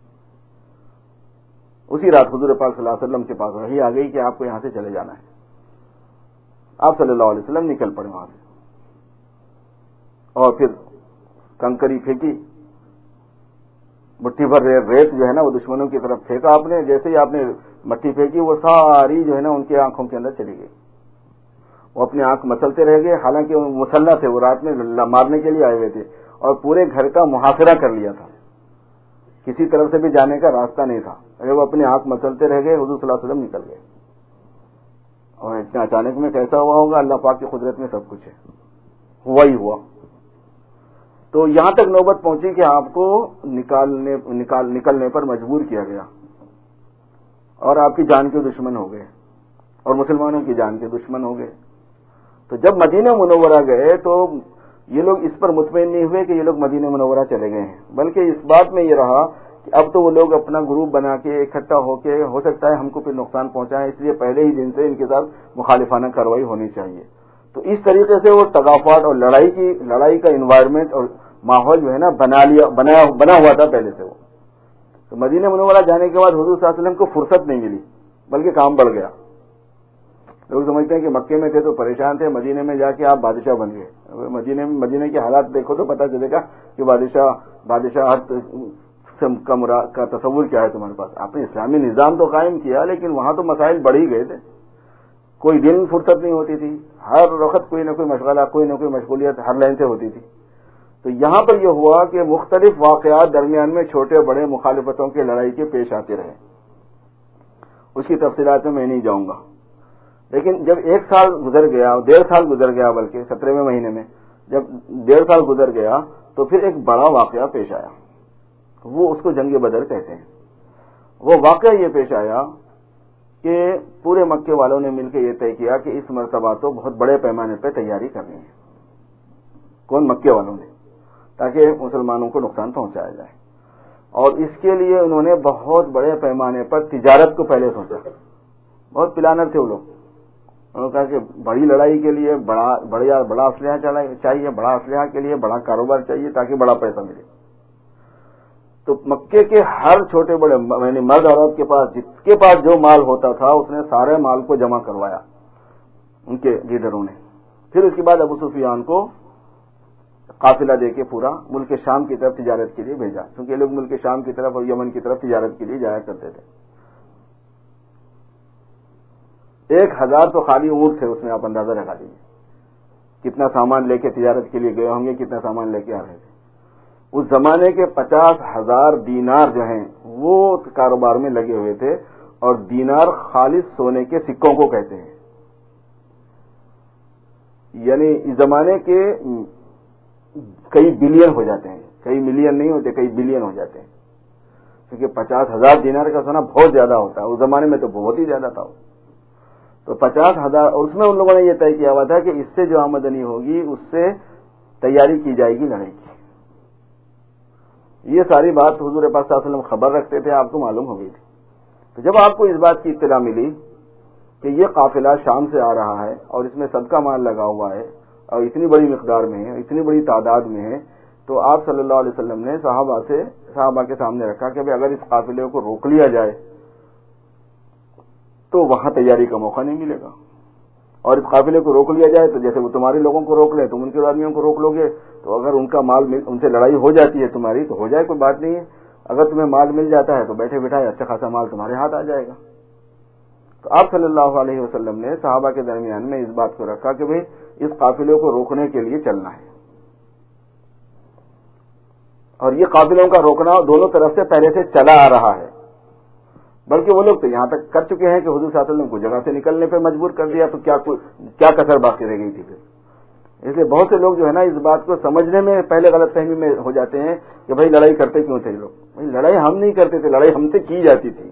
اسی رات حضور پاک صلی اللہ علیہ وسلم کے پاس وحی آ گئی کہ آپ کو یہاں سے چلے جانا ہے. آپ صلی اللہ علیہ وسلم نکل پڑے وہاں سے، اور پھر کنکری پھینکی، مٹھی بھر ریت جو ہے نا وہ دشمنوں کی طرف پھینکا آپ نے. جیسے ہی آپ نے مٹھی پھینکی وہ ساری جو ہے نا ان کی آنکھوں کے اندر چلی گئی. وہ اپنی آنکھ مسلتے رہ گئے، حالانکہ وہ مسلح تھے، وہ رات میں مارنے کے لیے آئے ہوئے تھے اور پورے گھر کا محاصرہ کر لیا تھا، کسی طرف سے بھی جانے کا راستہ نہیں تھا. اگر وہ اپنی آنکھ مسلتے رہ گئے، حضور صلی اللہ علیہ وسلم نکل گئے. اور اتنا اچانک میں کیسا ہوا ہوگا، اللہ پاک کی قدرت میں سب کچھ ہے، ہوا ہی ہوا. تو یہاں تک نوبت پہنچی کہ آپ کو نکالنے نکال نکلنے پر مجبور کیا گیا اور آپ کی جان کے دشمن ہو گئے اور مسلمانوں کی جان کے دشمن ہو گئے. تو جب مدینہ منورہ گئے تو یہ لوگ اس پر مطمئن نہیں ہوئے کہ یہ لوگ مدینہ منورہ چلے گئے ہیں، بلکہ اس بات میں یہ رہا کہ اب تو وہ لوگ اپنا گروپ بنا کے اکٹھا ہو کے ہو سکتا ہے ہم کو پھر نقصان پہنچائیں، اس لیے پہلے ہی دن سے ان کے ساتھ مخالفانہ کارروائی ہونی چاہیے. تو اس طریقے سے وہ تغافات اور لڑائی کی لڑائی کا انوائرمنٹ اور ماحول جو ہے نا بنا لیا بنا بنا ہوا تھا پہلے سے. وہ تو مدینہ منورہ جانے کے بعد حضور صلی اللہ علیہ وسلم کو فرصت نہیں ملی، بلکہ کام بڑھ گیا. لوگ سمجھتے ہیں کہ مکے میں تھے تو پریشان تھے، مدینے میں جا کے آپ بادشاہ بن گئے. مدینے میں مدینے کے حالات دیکھو تو پتہ چلے گا کہ بادشاہ بادشاہ کا تصور کیا ہے تمہارے پاس. آپ نے اسلامی نظام تو قائم کیا لیکن وہاں تو مسائل بڑھ ہی گئے تھے. کوئی دن فرصت نہیں ہوتی تھی، ہر وقت کوئی نہ کوئی مشغلہ، کوئی نہ کوئی مشغولیت ہر لائن سے ہوتی تھی. تو یہاں پر یہ ہوا کہ مختلف واقعات درمیان میں چھوٹے بڑے مخالفتوں کے لڑائی کے پیش آتے رہے. اس کی تفصیلات میں میں نہیں جاؤں گا، لیکن جب ایک سال گزر گیا، ڈیڑھ سال گزر گیا، بلکہ سترہویں مہینے میں جب ڈیڑھ سال گزر گیا تو پھر ایک بڑا واقعہ پیش آیا. وہ اس کو جنگ بدر کہتے ہیں. وہ واقعہ یہ پیش آیا کہ پورے مکے والوں نے مل کے یہ طے کیا کہ اس مرتبہ تو بہت بڑے پیمانے پہ تیاری کرنی ہے. کون؟ مکے والوں نے، تاکہ مسلمانوں کو نقصان پہنچایا جائے. اور اس کے لیے انہوں نے بہت بڑے پیمانے پر تجارت کو پہلے سوچا. بہت پلانر تھے وہ لوگ. انہوں نے کہا کہ بڑی لڑائی کے لیے بڑا بڑا بڑا اسلحہ چاہیے، بڑا اسلحہ کے لیے بڑا کاروبار چاہیے تاکہ بڑا پیسہ ملے. تو مکے کے ہر چھوٹے بڑے یعنی مرد عورت کے پاس جس کے پاس جو مال ہوتا تھا اس نے سارے مال کو جمع کروایا ان کے لیڈروں نے. پھر اس کے بعد ابو سفیان کو قافلہ دے کے پورا ملک شام کی طرف تجارت کے لیے بھیجا، کیونکہ یہ لوگ ملک شام کی طرف اور یمن کی طرف تجارت کے لیے جایا کرتے تھے. ایک ہزار تو خالی اونٹ تھے اس میں، آپ اندازہ لگا لیجیے کتنا سامان لے کے تجارت کے لیے گئے ہوں گے، کتنا سامان لے کے آ رہے تھے. اس زمانے کے پچاس ہزار دینار جو ہیں وہ کاروبار میں لگے ہوئے تھے، اور دینار خالص سونے کے سکوں کو کہتے ہیں. یعنی اس زمانے کے کئی بلین ہو جاتے ہیں، کئی ملین نہیں ہوتے، کئی بلین ہو جاتے ہیں، کیونکہ پچاس ہزار دینار کا سونا بہت زیادہ ہوتا ہے. اس زمانے میں تو بہت ہی زیادہ تھا. تو پچاس ہزار، اور اس میں ان لوگوں نے یہ طے کیا ہوا تھا کہ اس سے جو آمدنی ہوگی اس سے تیاری کی جائے گی لڑائی کی. یہ ساری بات حضور پاک صلی اللہ علیہ وسلم خبر رکھتے تھے، آپ کو معلوم ہو گئی تھی. تو جب آپ کو اس بات کی اطلاع ملی کہ یہ قافلہ شام سے آ رہا ہے اور اس میں سب کا مال لگا ہوا ہے اور اتنی بڑی مقدار میں ہے، اتنی بڑی تعداد میں ہے، تو آپ صلی اللہ علیہ وسلم نے صحابہ سے صحابہ کے سامنے رکھا کہ اگر اس قافلے کو روک لیا جائے تو وہاں تیاری کا موقع نہیں ملے گا، اور اس قافلے کو روک لیا جائے تو جیسے وہ تمہارے لوگوں کو روک لیں، تم ان کے آدمیوں کو روک لو گے، تو اگر ان کا مال مل ان سے لڑائی ہو جاتی ہے تمہاری تو ہو جائے، کوئی بات نہیں ہے. اگر تمہیں مال مل جاتا ہے تو بیٹھے بیٹھائے اچھا خاصا مال تمہارے ہاتھ آ جائے گا. تو آپ صلی اللہ علیہ وسلم نے صحابہ کے درمیان میں اس بات کو رکھا کہ بھئی اس قافلے کو روکنے کے لیے چلنا ہے، اور یہ قافلوں کا روکنا دونوں طرف سے پہلے سے چلا آ رہا ہے، بلکہ وہ لوگ تو یہاں تک کر چکے ہیں کہ حضور صلی اللہ علیہ وسلم کو جگہ سے نکلنے پہ مجبور کر دیا، تو کیا کیا کسر باقی رہ گئی تھی پھر. اس لیے بہت سے لوگ جو ہے نا اس بات کو سمجھنے میں پہلے غلط فہمی میں ہو جاتے ہیں کہ بھائی لڑائی کرتے کیوں تھے لوگ. بھائی لڑائی ہم نہیں کرتے تھے، لڑائی ہم سے کی جاتی تھی،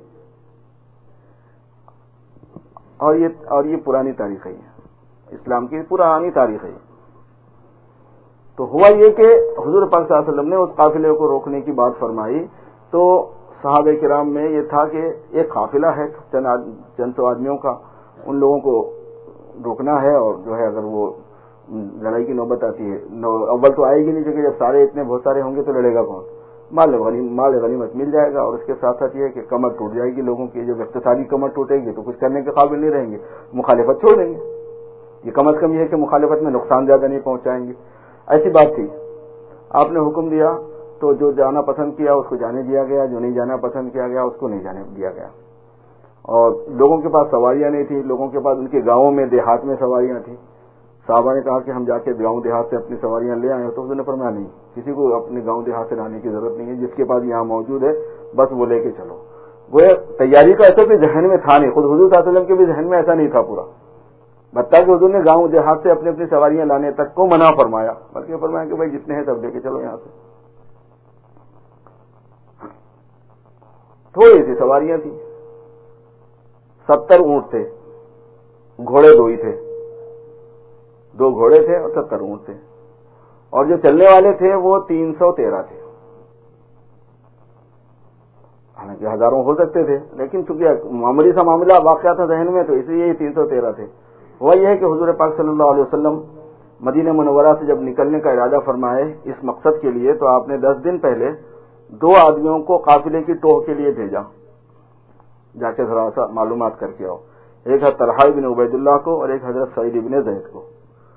اور یہ اور یہ پرانی تاریخ ہے، اسلام کی پرانی تاریخ ہے. تو ہوا یہ کہ حضور پاک صلی اللہ علیہ وسلم نے اس قافلے کو روکنے کی بات فرمائی، تو صحابہ کرام میں یہ تھا کہ ایک قافلہ ہے چند چند سو آدمیوں کا، ان لوگوں کو روکنا ہے، اور جو ہے اگر وہ لڑائی کی نوبت آتی ہے، اول تو آئے گی نہیں، کیونکہ جب سارے اتنے بہت سارے ہوں گے تو لڑے گا کون؟ مال غنیمت مال غنیمت مل جائے گا، اور اس کے ساتھ ساتھ یہ کہ کمر ٹوٹ جائے گی لوگوں کی. جب اقتصادی کمر ٹوٹے گی تو کچھ کرنے کے قابل نہیں رہیں گے، مخالفت چھوڑ دیں گے. یہ کم از کم یہ ہے کہ مخالفت میں نقصان زیادہ نہیں پہنچائیں گے. ایسی بات تھی. آپ نے حکم دیا تو جو جانا پسند کیا اس کو جانے دیا گیا، جو نہیں جانا پسند کیا گیا اس کو نہیں جانے دیا گیا. اور لوگوں کے پاس سواریاں نہیں تھیں، لوگوں کے پاس ان کے گاؤں میں دیہات میں سواریاں تھیں. صحابہ نے کہا کہ ہم جا کے گاؤں دیہات سے اپنی سواریاں لے آئے، تو انہوں نے فرمایا نہیں، کسی کو اپنے گاؤں دیہات سے لانے کی ضرورت نہیں ہے، جس کے پاس یہاں موجود ہے بس وہ لے کے چلو. وہ تیاری کا ایسا بھی ذہن میں تھا نہیں، خود حضور صلی اللہ علیہ وسلم کے بھی ذہن میں ایسا نہیں تھا پورا. بتا کہ حضور نے گاؤں دیہات سے اپنی اپنی سواریاں لانے تک کو منع فرمایا، بلکہ فرمایا کہ بھائی جتنے ہیں سب لے کے چلو یہاں سے. تھوڑی سی سواریاں تھیں، ستر اونٹ تھے، گھوڑے دو ہی تھے، دو گھوڑے تھے اور ستر اونٹ تھے، اور جو چلنے والے تھے وہ تین سو تیرہ تھے. حالانکہ ہزاروں ہو سکتے تھے، لیکن چونکہ معمولی سا معاملہ واقعہ تھا ذہن میں تو اس لیے یہ تین سو تیرہ تھے. ہوا یہ ہے کہ حضور پاک صلی اللہ علیہ وسلم مدینہ منورہ سے جب نکلنے کا ارادہ فرمائے اس مقصد کے لیے، تو آپ نے دس دن پہلے دو آدمیوں کو قافلے کی ٹوہ کے لیے بھیجا، جا کے ذرا سا معلومات کر کے آؤ. ایک ہے طلحہ بن عبید اللہ کو اور ایک حضرت سعید بن زید کو.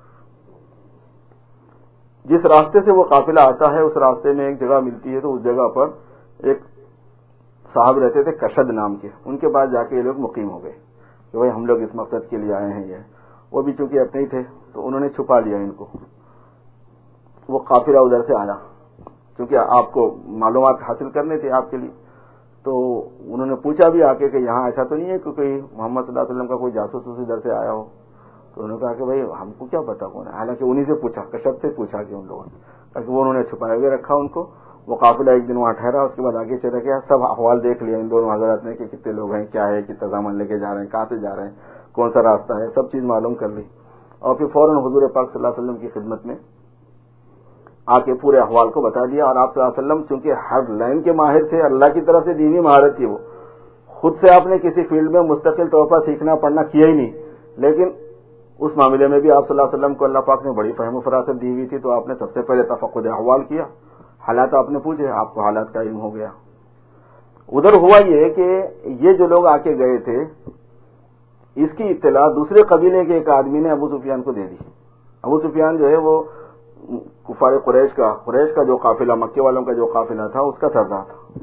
جس راستے سے وہ قافلہ آتا ہے اس راستے میں ایک جگہ ملتی ہے، تو اس جگہ پر ایک صاحب رہتے تھے کشد نام کے، ان کے پاس جا کے یہ لوگ مقیم ہو گئے کہ بھائی ہم لوگ اس مقصد کے لیے آئے ہیں. یہ وہ بھی چونکہ اپنے ہی تھے تو انہوں نے چھپا لیا ان کو. وہ قافلہ ادھر سے آیا، کیونکہ آپ کو معلومات حاصل کرنے تھے آپ کے لیے، تو انہوں نے پوچھا بھی آ کے کہ یہاں ایسا تو نہیں ہے کیونکہ محمد صلی اللہ علیہ وسلم کا کوئی جاسوس اس ادھر سے آیا ہو. تو انہوں نے کہا کہ بھائی ہم کو کیا پتا کون ہے. حالانکہ انہی سے پوچھا، کشب سے پوچھا کہ ان لوگوں نے، تاکہ وہ انہوں نے چھپائے ہوئے رکھا ان کو. وہ قافلہ ایک دن وہاں ٹھہرا، اس کے بعد آگے چلا گیا. سب احوال دیکھ لیا ان دونوں حضرات نے کہ کتنے لوگ ہیں، کیا ہے، کتنا سامان لے کے جا رہے ہیں، کہاں سے جا رہے ہیں، کون سا راستہ ہے، سب چیز معلوم کر لی. اور پھر فوراً حضور پاک صلی اللہ علیہ وسلم کی خدمت میں آ کے پورے احوال کو بتا دیا. اور آپ صلی اللہ علیہ وسلم چونکہ ہر لائن کے ماہر تھے، اللہ کی طرف سے دینی مہارت تھی، وہ خود سے آپ نے کسی فیلڈ میں مستقل طور پر سیکھنا پڑھنا کیا ہی نہیں، لیکن اس معاملے میں بھی آپ صلی اللہ علیہ وسلم کو اللہ پاک نے بڑی فہم و فراست دی ہوئی تھی. تو آپ نے سب سے پہلے تفقد احوال کیا، حالات آپ نے پوچھے، آپ کو حالات کا علم ہو گیا. ادھر ہوا یہ کہ یہ جو لوگ آ کے گئے تھے اس کی اطلاع دوسرے قبیلے کے ایک آدمی نے ابو سفیان کو دے دی. ابو سفیان جو ہے وہ کفار قریش کا قریش کا جو قافلہ، مکے والوں کا جو قافلہ تھا اس کا سردار تھا.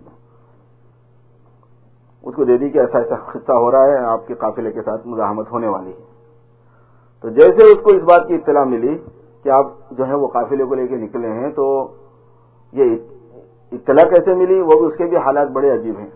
اس کو دے دی کہ ایسا ایسا قصہ ہو رہا ہے، آپ کے قافلے کے ساتھ مزاحمت ہونے والی ہے. تو جیسے اس کو اس بات کی اطلاع ملی کہ آپ جو ہے وہ قافلے کو لے کے نکلے ہیں، تو یہ اطلاع کیسے ملی، وہ بھی اس کے بھی حالات بڑے عجیب ہیں.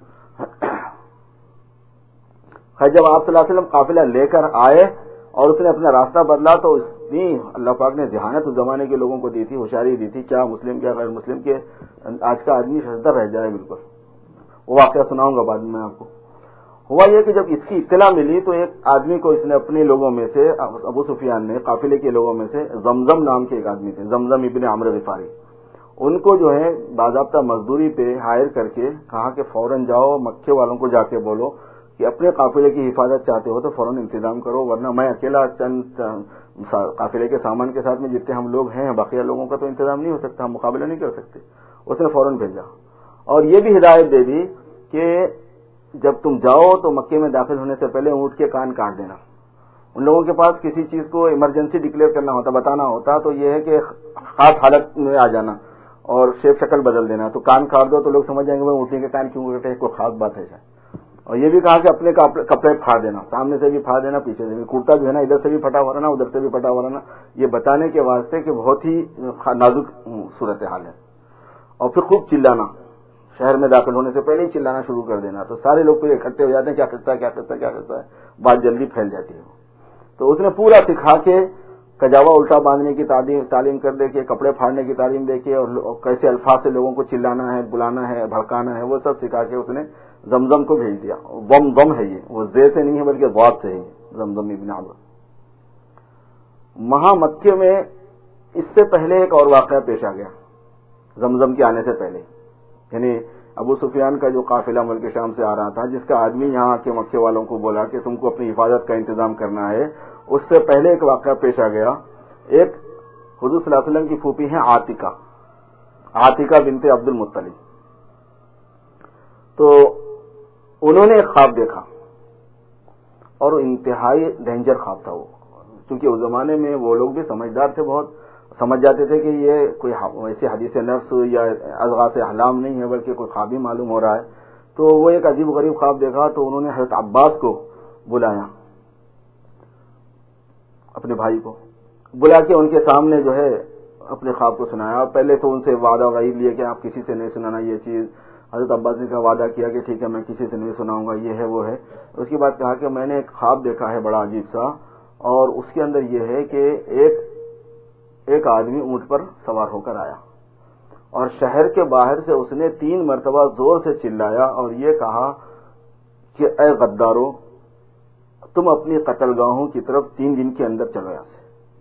خیر جب آپ صلی اللہ علیہ وسلم قافلہ لے کر آئے اور اس نے اپنا راستہ بدلا، تو اس نے اللہ پاک نے ذہانت اس زمانے کے لوگوں کو دی تھی، ہوشیاری دی تھی، کیا مسلم کیا غیر مسلم کے آج کا آدمی ششدر رہ جائے بالکل. وہ واقعہ سناؤں گا بعد میں آپ کو. ہوا یہ کہ جب اس کی اطلاع ملی تو ایک آدمی کو اس نے اپنے لوگوں میں سے، ابو سفیان نے قافلے کے لوگوں میں سے زمزم نام کے ایک آدمی تھے، زمزم ابن عمرو غفاری، ان کو جو ہے باضابطہ مزدوری پہ ہائر کر کے کہا کہ فوراً جاؤ مکے والوں کو جا کے بولو کہ اپنے قافلے کی حفاظت چاہتے ہو تو فوراً انتظام کرو، ورنہ میں اکیلا چند قافلے کے سامان کے ساتھ میں جتنے ہم لوگ ہیں بقیہ لوگوں کا تو انتظام نہیں ہو سکتا، ہم مقابلہ نہیں کر سکتے. اس نے فوراً بھیجا اور یہ بھی ہدایت دے دی کہ جب تم جاؤ تو مکے میں داخل ہونے سے پہلے اونٹ کے کان کاٹ دینا. ان لوگوں کے پاس کسی چیز کو ایمرجنسی ڈکلیئر کرنا ہوتا، بتانا ہوتا، تو یہ ہے کہ خاص حالت میں آ جانا اور شیپ شکل بدل دینا. تو کان کاٹ دو تو لوگ سمجھ جائیں گے وہ اونٹنے کے کان کیوں کٹے، کوئی خاص بات ہے. اور یہ بھی کہا کہ اپنے کپڑے پھاڑ دینا، سامنے سے بھی پھاڑ دینا، پیچھے سے بھی، کرتا جو ہے نا ادھر سے بھی پھٹا ہوا رہنا ادھر سے بھی پھٹا ہوا رہنا، یہ بتانے کے واسطے کہ بہت ہی نازک صورتحال ہے۔ اور پھر خوب چلانا، شہر میں داخل ہونے سے پہلے ہی چلانا شروع کر دینا، تو سارے لوگ پھر اکٹھے ہو جاتے ہیں، کیا قصہ ہے کیا قصہ ہے کیا قصہ ہے، بات جلدی پھیل جاتی ہے۔ تو اس نے پورا سکھا کے کجاوا الٹا باندھنے کی تعلیم کر دے کے، کپڑے پھاڑنے کی تعلیم دے کے، اور کیسے الفاظ سے لوگوں کو چلانا ہے، بلانا ہے، بھڑکانا ہے، وہ سب سکھا کے اس نے زمزم کو بھیج دیا۔ وم وم ہے، یہ وہ زے سے نہیں ہے بلکہ ضاد سے ہے، زمزم ابن عمرو۔ وہاں مکے میں اس سے پہلے ایک اور واقعہ پیش آ گیا، زمزم کے آنے سے پہلے، یعنی ابو سفیان کا جو قافلہ ملک شام سے آ رہا تھا، جس کا آدمی یہاں کے مکے والوں کو بولا کہ تم کو اپنی حفاظت کا انتظام کرنا ہے، اس سے پہلے ایک واقعہ پیش آ گیا۔ ایک حضور صلی اللہ علیہ وسلم کی پھوپھی ہیں عاتکہ، عاتکہ بنت عبد المطلب، تو انہوں نے ایک خواب دیکھا، اور انتہائی ڈینجر خواب تھا وہ، کیونکہ اس زمانے میں وہ لوگ بھی سمجھدار تھے، بہت سمجھ جاتے تھے کہ یہ کوئی ایسی حدیث نفس یا اضغاث احلام نہیں ہے بلکہ کوئی خواب ہی معلوم ہو رہا ہے۔ تو وہ ایک عجیب غریب خواب دیکھا، تو انہوں نے حضرت عباس کو بلایا، اپنے بھائی کو بلا کے ان کے سامنے جو ہے اپنے خواب کو سنایا۔ پہلے تو ان سے وعدہ وعید لیے کہ آپ کسی سے نہیں سنانا یہ چیز۔ حضرت عباس نے کا وعدہ کیا کہ ٹھیک ہے میں کسی سے نہیں سناؤں گا، یہ ہے وہ ہے۔ اس کے بعد کہا کہ میں نے ایک خواب دیکھا ہے بڑا عجیب سا، اور اس کے اندر یہ ہے کہ ایک ایک آدمی اونٹ پر سوار ہو کر آیا، اور شہر کے باہر سے اس نے تین مرتبہ زور سے چلایا اور یہ کہا کہ اے غدارو، تم اپنی قتل گاہوں کی طرف تین دن کے اندر چلو یہاں سے۔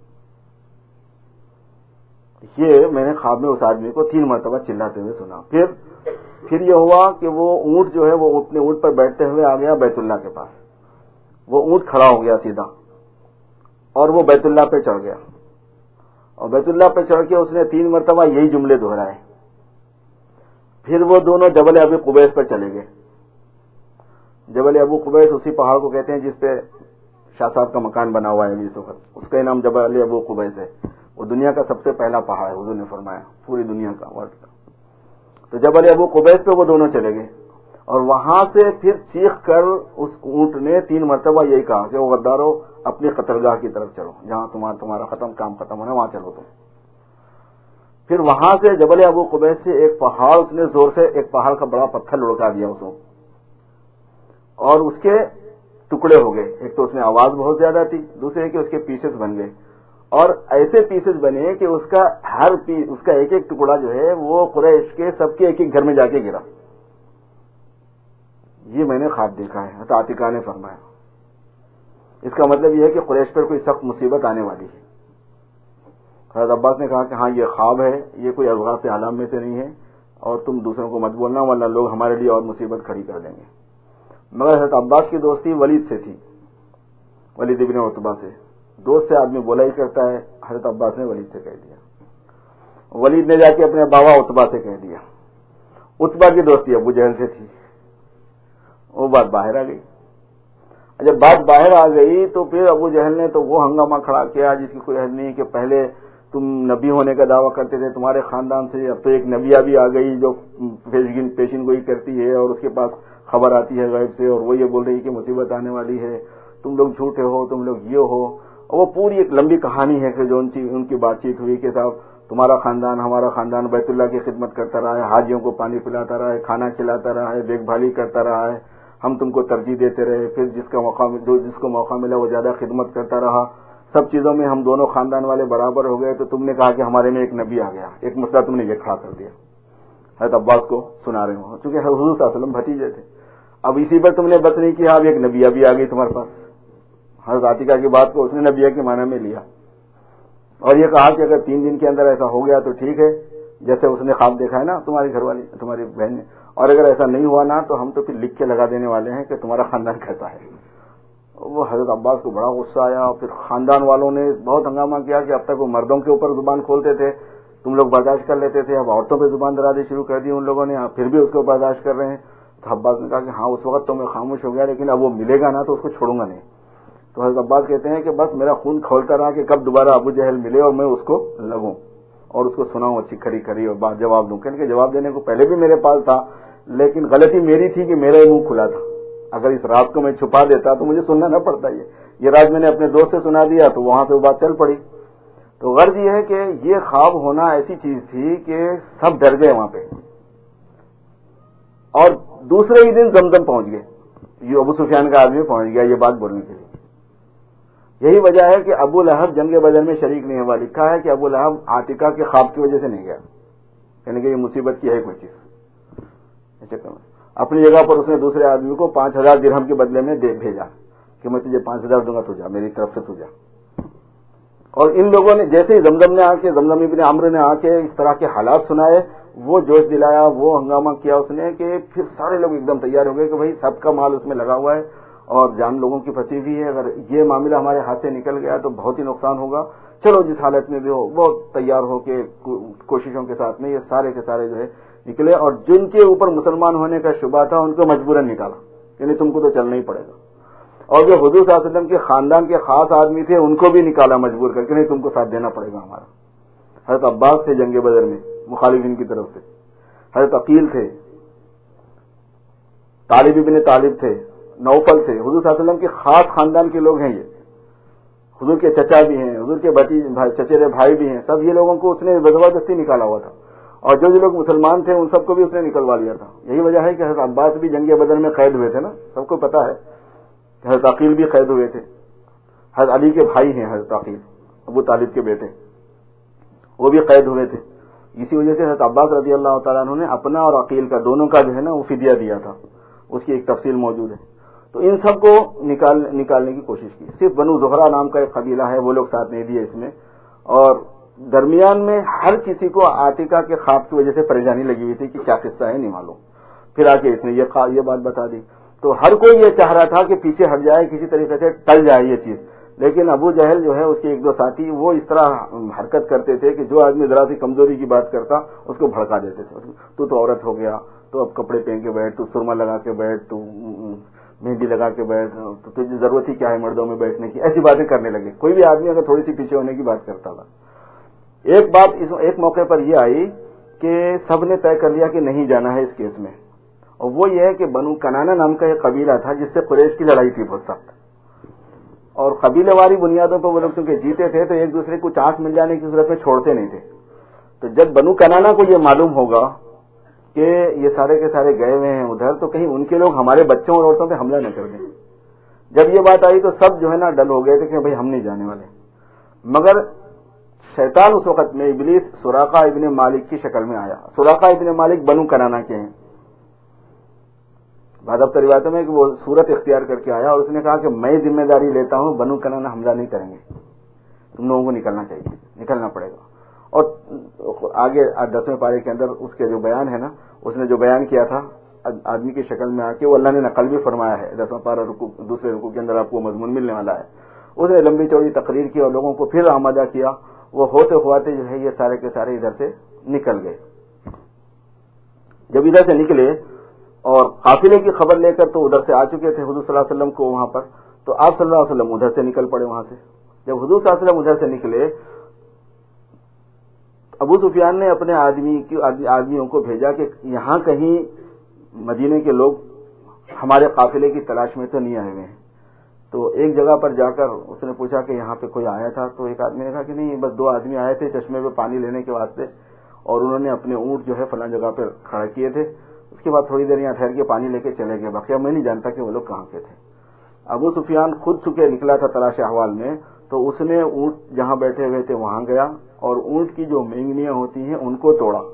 یہ میں نے خواب میں اس آدمی کو تین مرتبہ چلاتے ہوئے سنا۔ پھر پھر یہ ہوا کہ وہ اونٹ جو ہے وہ اپنے اونٹ پر بیٹھتے ہوئے آ گیا بیت اللہ کے پاس، وہ اونٹ کھڑا ہو گیا سیدھا، اور وہ بیت اللہ پہ چڑھ گیا، اور بیت اللہ پہ چڑھ کے اس نے تین مرتبہ یہی جملے دہرائے۔ پھر وہ دونوں جبل ابو قبیس پر چلے گئے۔ جبل ابو قبیس اسی پہاڑ کو کہتے ہیں جس پہ شاہ صاحب کا مکان بنا ہوا ہے ابھی اس وقت، اس کا نام جبل ابو قبیس ہے۔ وہ دنیا کا سب سے پہلا پہاڑ ہے، حضور نے فرمایا، پوری دنیا کا، ورلڈ کا۔ تو جبل ابو قبیس پہ وہ دونوں چلے گئے، اور وہاں سے پھر چیخ کر اس اونٹ نے تین مرتبہ یہی کہا کہ وہ غدارو اپنی قتلگاہ کی طرف چلو، جہاں تمہارا تمہارا ختم کام ختم ہونا وہاں چلو تم۔ پھر وہاں سے جبل ابو قبیس سے ایک پہاڑ اس نے زور سے ایک پہاڑ کا بڑا پتھر لڑکا دیا اس کو، اور اس کے ٹکڑے ہو گئے۔ ایک تو اس میں آواز بہت زیادہ تھی، دوسرے کہ اس کے پیسز بن گئے، اور ایسے پیسز بنے کہ اس کا ہر پیس، اس کا ایک ایک ٹکڑا جو ہے وہ قریش کے سب کے ایک ایک گھر میں جا کے گرا۔ یہ میں نے خواب دیکھا ہے، حضرت عاتکہ نے فرمایا۔ اس کا مطلب یہ ہے کہ قریش پر کوئی سخت مصیبت آنے والی ہے۔ حضرت عباس نے کہا کہ ہاں یہ خواب ہے، یہ کوئی اضغاث احلام میں سے نہیں ہے، اور تم دوسروں کو مت بولنا ورنہ لوگ ہمارے لیے اور مصیبت کھڑی کر دیں گے۔ مگر حضرت عباس کی دوستی ولید سے تھی، ولید ابن عتبہ سے۔ دوست سے آدمی بولا ہی کرتا ہے، حضرت عباس نے ولید سے کہہ دیا، ولید نے جا کے اپنے بابا عتبہ سے کہہ دیا۔ عتبہ کی دوستی ابو جہل سے تھی، وہ بات باہر آ گئی۔ جب بات باہر آ گئی تو پھر ابو جہل نے تو وہ ہنگامہ کھڑا کیا جس کی کوئی حد نہیں، کہ پہلے تم نبی ہونے کا دعویٰ کرتے تھے تمہارے خاندان سے، اب تو ایک نبیہ بھی آ گئی جو پیشین گوئی کرتی ہے اور اس کے پاس خبر آتی ہے غیب سے، اور وہ یہ بول رہی ہے کہ مصیبت آنے والی ہے، تم لوگ جھوٹے ہو، تم لوگ یہ ہو۔ وہ پوری ایک لمبی کہانی ہے کہ جو ان کی بات چیت ہوئی کہ صاحب تمہارا خاندان ہمارا خاندان بیت اللہ کی خدمت کرتا رہا ہے، حاجیوں کو پانی پلاتا رہا ہے، کھانا کھلاتا رہا ہے، دیکھ بھالی کرتا رہا ہے، ہم تم کو ترجیح دیتے رہے، پھر جس کا موقع جس کو موقع ملا وہ زیادہ خدمت کرتا رہا، سب چیزوں میں ہم دونوں خاندان والے برابر ہو گئے، تو تم نے کہا کہ ہمارے میں ایک نبی آ گیا، ایک مسئلہ تم نے یہ کھڑا کر دیا۔ حضرت عباس کو سنا رہے ہوں چونکہ حضور صلی اللہ علیہ وسلم بھتیجے تھے، اب اسی پر تم نے بس نہیں کیا، اب ایک نبیہ بھی آ گئی تمہارے پاس۔ حضرت عاتکہ کی بات کو اس نے نبیہ کے معنی میں لیا، اور یہ کہا کہ اگر تین دن کے اندر ایسا ہو گیا تو ٹھیک ہے، جیسے اس نے خواب دیکھا ہے نا تمہاری گھر والی تمہاری بہن نے، اور اگر ایسا نہیں ہوا نا تو ہم تو پھر لکھ کے لگا دینے والے ہیں کہ تمہارا خاندان کیسا ہے۔ وہ حضرت عباس کو بڑا غصہ آیا، اور پھر خاندان والوں نے بہت ہنگامہ کیا کہ اب تک وہ مردوں کے اوپر زبان کھولتے تھے، تم لوگ برداشت کر لیتے تھے، اب عورتوں پہ زبان درازی شروع کر دی ان لوگوں نے، پھر بھی اس کو برداشت کر رہے ہیں۔ تو عباس نے کہا کہ ہاں اس وقت تو میں خاموش ہو گیا، لیکن اب وہ ملے گا نا تو اس کو چھوڑوں گا نہیں۔ تو حضرت عباس کہتے ہیں کہ بس میرا خون کھولتا رہا کہ کب دوبارہ ابو جہل ملے اور میں اس کو لگوں اور اس کو سناؤں اچھی کھری کھری اور بات جواب دوں، کہ جواب دینے کو پہلے بھی میرے پاس تھا، لیکن غلطی میری تھی کہ میرا ہی منہ کھلا تھا، اگر اس راز کو میں چھپا دیتا تو مجھے سننا نہ پڑتا. یہ یہ راز میں نے اپنے دوست سے سنا دیا تو وہاں سے وہ بات چل پڑی. تو غرض یہ ہے کہ یہ خواب ہونا ایسی چیز تھی کہ سب ڈر گئے وہاں پہ, اور دوسرے ہی دن زمزم پہنچ گئے. یہ ابو سفیان کا آدمی پہنچ گیا یہ بات بولنے کے لیے. یہی وجہ ہے کہ ابو لہب جنگ بدر میں شریک نہیں ہوا. لکھا ہے کہ ابو لہب عاتکہ کے خواب کی وجہ سے نہیں گیا, یعنی کہ یہ مصیبت کی ہے کوئی چیز. اپنی جگہ پر اس نے دوسرے آدمی کو پانچ ہزار درہم کے بدلے میں دے بھیجا کہ میں تجھے پانچ ہزار دوں گا, تو جا, میری طرف سے تو جا. اور ان لوگوں نے جیسے ہی زمزم نے آ کے زمزم ابن عمرو نے آ کے اس طرح کے حالات سنائے, وہ جوش دلایا, وہ ہنگامہ کیا اس نے کہ پھر سارے لوگ ایک دم تیار ہو گئے کہ بھائی سب کا مال اس میں لگا ہوا ہے اور جان لوگوں کی پھنسی ہوئی ہے. اگر یہ معاملہ ہمارے ہاتھ سے نکل گیا تو بہت ہی نقصان ہوگا. چلو جس حالت میں بھی ہو بہت تیار ہو کے کوششوں کے ساتھ میں یہ سارے کے سارے جو ہے نکلے, اور جن کے اوپر مسلمان ہونے کا شبہ تھا ان کو مجبوراً نکالا, یعنی تم کو تو چلنا ہی پڑے گا. اور جو حضور صلی اللہ علیہ وسلم کے خاندان کے خاص آدمی تھے ان کو بھی نکالا مجبور کر کے, نہیں تم کو ساتھ دینا پڑے گا ہمارا. حضرت عباس تھے جنگ بدر میں مخالفین کی طرف سے, حضرت عقیل تھے, طالب ابن طالب تھے, نوفل تھے. حضور صلی اللہ علیہ وسلم کے خاص خاندان کے لوگ ہیں یہ. حضور کے چچا بھی ہیں, حضور کے بھتیجے چچیرے بھائی بھی ہیں, سب یہ لوگوں کو اس نے زبردستی نکالا ہوا تھا. اور جو جو لوگ مسلمان تھے ان سب کو بھی اس نے نکلوا لیا تھا. یہی وجہ ہے کہ حضرت عباس بھی جنگ بدر میں قید ہوئے تھے نا, سب کو پتا ہے. حضرت عقیل بھی قید ہوئے تھے. حضرت علی کے بھائی ہیں حضرت عقیل, ابو طالب کے بیٹے, وہ بھی قید ہوئے تھے. اسی وجہ سے حضرت عباس رضی اللہ تعالیٰ عنہ نے اپنا اور عقیل کا دونوں کا جو ہے نا وہ فدیہ دیا تھا. اس کی ایک تفصیل موجود ہے. تو ان سب کو نکال نکالنے کی کوشش کی. صرف بنو زہرہ نام کا ایک قبیلہ ہے, وہ لوگ ساتھ نہیں دیے اس میں. اور درمیان میں ہر کسی کو عاتکہ کے خواب کی وجہ سے پریشانی لگی ہوئی تھی کہ کیا قصہ ہے نہیں معلوم. پھر آ کے اس نے یہ یہ بات بتا دی. تو ہر کوئی یہ چاہ رہا تھا کہ پیچھے ہٹ جائے, کسی طریقے سے ٹل جائے یہ چیز. لیکن ابو جہل جو ہے اس کے ایک دو ساتھی وہ اس طرح حرکت کرتے تھے کہ جو آدمی ذرا سی کمزوری کی بات کرتا اس کو بھڑکا دیتے تھے. تو تو عورت ہو گیا, تو اب کپڑے پہن کے بیٹھ, تو سرما لگا کے بیٹھ, تو مہندی لگا کے بیٹھ, تو تجھے ضرورت ہی کیا ہے مردوں میں بیٹھنے کی, ایسی باتیں کرنے لگے. کوئی بھی آدمی اگر تھوڑی سی پیچھے ہونے کی بات کرتا تھا. ایک بات اس ایک موقع پر یہ آئی کہ سب نے طے کر لیا کہ نہیں جانا ہے اس کیس میں, اور وہ یہ ہے کہ بنو کنانہ نام کا ایک قبیلہ تھا جس سے قریش کی لڑائی تھی بہت سخت, اور قبیلے واری بنیادوں پر وہ لوگ چونکہ جیتے تھے تو ایک دوسرے کو چانس مل جانے کی صورت میں چھوڑتے نہیں تھے. تو جب بنو کنانہ کو یہ معلوم ہوگا کہ یہ سارے کے سارے گئے ہوئے ہیں ادھر, تو کہیں ان کے لوگ ہمارے بچوں اور عورتوں پہ حملہ نہ کر دیں. جب یہ بات آئی تو سب جو ہے نا ڈل ہو گئے تھے کہ بھائی ہم نہیں جانے والے. مگر شیطان اس وقت میں ابلیس سراقہ ابن مالک کی شکل میں آیا. سراقہ ابن مالک بنو کنانہ کے ہیں. بعض اب روایتوں میں کہ وہ صورت اختیار کر کے آیا اور اس نے کہا کہ میں ذمہ داری لیتا ہوں, بنو کنانہ حملہ نہیں کریں گے, تم لوگوں کو نکلنا چاہیے, نکلنا پڑے گا. اور آگے دسویں پارے کے اندر اس کے جو بیان ہے نا, اس نے جو بیان کیا تھا آدمی کی شکل میں آ کے, وہ اللہ نے نقل بھی فرمایا ہے. دسواں پارہ رکوع دوسرے رکوع کے اندر آپ کو مضمون ملنے والا ہے. اس نے لمبی چوڑی تقریر کی اور لوگوں کو پھر آمادہ کیا. وہ ہوتے ہوتے جو ہے یہ سارے کے سارے ادھر سے نکل گئے. جب ادھر سے نکلے اور قافلے کی خبر لے کر تو ادھر سے آ چکے تھے حضور صلی اللہ علیہ وسلم کو وہاں پر, تو آپ صلی اللہ علیہ وسلم ادھر سے نکل پڑے وہاں سے. جب حضور صلی اللہ علیہ وسلم ادھر سے نکلے, ابو سفیان نے اپنے آدمی کی آدمیوں کو بھیجا کہ یہاں کہیں مدینے کے لوگ ہمارے قافلے کی تلاش میں تو نہیں آئے ہوئے ہیں. تو ایک جگہ پر جا کر اس نے پوچھا کہ یہاں پہ کوئی آیا تھا, تو ایک آدمی نے کہا کہ نہیں, بس دو آدمی آئے تھے چشمے پہ پانی لینے کے واسطے, اور انہوں نے اپنے اونٹ جو ہے فلاں جگہ پہ کھڑا کیے تھے. اس کے بعد تھوڑی دیر یہاں ٹھہر کے پانی لے کے چلے گئے. باقی میں نہیں جانتا کہ وہ لوگ کہاں کے تھے. ابو سفیان خود چکے نکلا تھا تلاش احوال میں, تو اس نے اونٹ جہاں بیٹھے ہوئے تھے وہاں گیا اور اونٹ کی جو مینگنیاں ہوتی ہیں ان کو توڑا.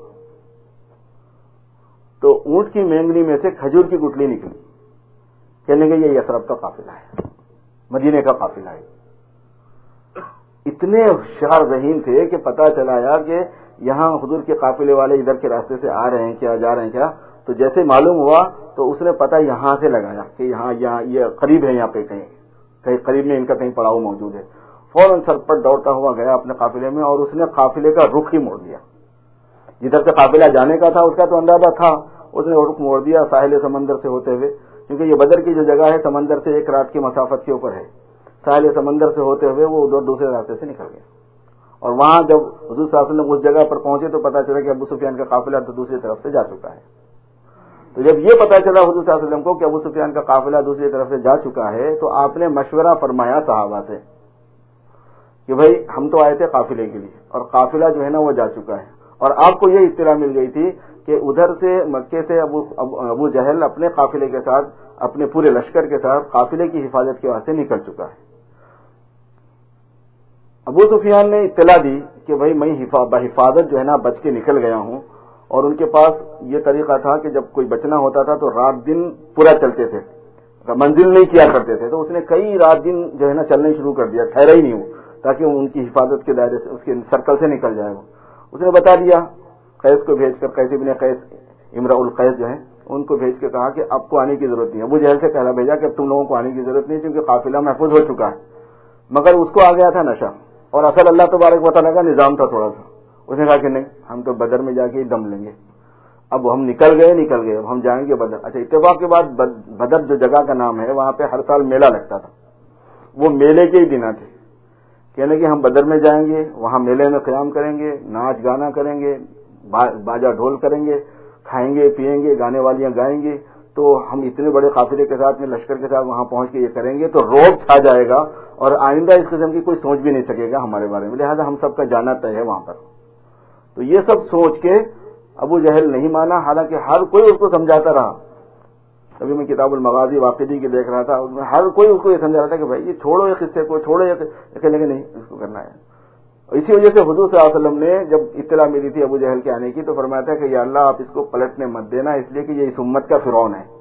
تو اونٹ کی مینگنی میں سے کھجور کی گٹلی نکلی. کہنے کہ یہ یثرب کا قافلہ ہے, مدینے کا قافلہ ہے. اتنے ہوشیار ذہین تھے کہ پتہ چلایا کہ یہاں حضور کے قافلے والے ادھر کے راستے سے آ رہے ہیں کیا, جا رہے ہیں کیا. تو جیسے معلوم ہوا تو اس نے پتہ یہاں سے لگایا کہ یہاں یہاں یہ قریب ہے, یہاں پہ کہیں کہیں قریب میں ان کا کہیں پڑاؤ موجود ہے. فوراً سرپٹ دوڑتا ہوا گیا اپنے قافلے میں, اور اس نے قافلے کا رخ ہی موڑ دیا. جدھر سے قافلہ جانے کا تھا اس کا تو اندازہ تھا, اس نے رخ موڑ دیا ساحل سمندر سے ہوتے ہوئے, کیونکہ یہ بدر کی جو جگہ ہے سمندر سے ایک رات کی مسافت کے اوپر ہے. ساحل سمندر سے ہوتے ہوئے وہ ادھر دوسرے راستے سے نکل گئے. اور وہاں جب حضور صلی اللہ علیہ وسلم اس جگہ پر پہنچے تو پتا چلا کہ ابو سفیان کا قافلہ تو دوسری طرف سے جا چکا ہے. تو جب یہ پتا چلا حضور صلی اللہ علیہ وسلم کو کہ ابو سفیان کا قافلہ دوسری طرف سے جا چکا ہے تو آپ نے مشورہ فرمایا صحابہ سے کہ بھائی ہم تو آئے تھے قافلے کے لیے اور قافلہ جو ہے نا وہ جا چکا ہے، اور آپ کو یہ اطلاع مل گئی تھی کہ ادھر سے مکے سے ابو ابو جہل اپنے قافلے کے ساتھ اپنے پورے لشکر کے ساتھ قافلے کی حفاظت کے واسطے نکل چکا ہے۔ ابو سفیان نے اطلاع دی کہ بھائی میں بحفاظت جو ہے نا بچ کے نکل گیا ہوں، اور ان کے پاس یہ طریقہ تھا کہ جب کوئی بچنا ہوتا تھا تو رات دن پورا چلتے تھے، منزل نہیں کیا کرتے تھے، تو اس نے کئی رات دن جو ہے نا چلنا شروع کر دیا، ٹھہرا ہی نہیں ہو تاکہ ان کی حفاظت کے دائرے سے اس کے سرکل سے نکل جائے۔ وہ اس نے بتا دیا قیس کو بھیج کر، قیس ابن قیس امرأ القیس جو ہے ان کو بھیج کے کہا کہ آپ کو آنے کی ضرورت نہیں ہے۔ ابو جہل سے پہلا بھیجا کہ اب تم لوگوں کو آنے کی ضرورت نہیں کیونکہ قافلہ محفوظ ہو چکا ہے، مگر اس کو آ گیا تھا نشہ، اور اصل اللہ تبارک و تعالیٰ کا نظام تھا تھوڑا سا۔ اس نے کہا کہ نہیں، ہم تو بدر میں جا کے ہی دم لیں گے، اب ہم نکل گئے نکل گئے اب ہم جائیں گے بدر۔ اچھا، اتفاق کے بعد بدر جو جگہ کا نام ہے وہاں پہ ہر سال میلہ لگتا تھا، وہ میلے کے ہی دن تھے، کہنے کہ ہم بدر میں جائیں گے، وہاں میلے میں قیام کریں گے، ناچ گانا کریں گے، باجا ڈھول کریں گے، کھائیں گے پیئیں گے، گانے والیاں گائیں گے، تو ہم اتنے بڑے قافلے کے ساتھ میں لشکر کے ساتھ وہاں پہنچ کے یہ کریں گے تو روب چھا جائے گا اور آئندہ اس قسم کی کوئی سوچ بھی نہیں سکے گا ہمارے بارے میں، لہذا ہم سب کا جانا طے ہے وہاں پر۔ تو یہ سب سوچ کے ابو جہل نہیں مانا، حالانکہ ہر کوئی اس کو سمجھاتا رہا۔ ابھی میں کتاب المغازی واقعی کی دیکھ رہا تھا، ہر کوئی اس کو یہ سمجھا رہا تھا کہ بھائی یہ چھوڑو یہ قصے کو، چھوڑو یہ کہنے کہ نہیں اس کو کرنا ہے۔ اسی وجہ سے حضور صلی اللہ علیہ وسلم نے جب اطلاع ملی تھی ابو جہل کے آنے کی تو فرمایا تھا کہ یا اللہ آپ اس کو پلٹنے مت دینا، اس لیے کہ یہ اس امت کا فرعون ہے۔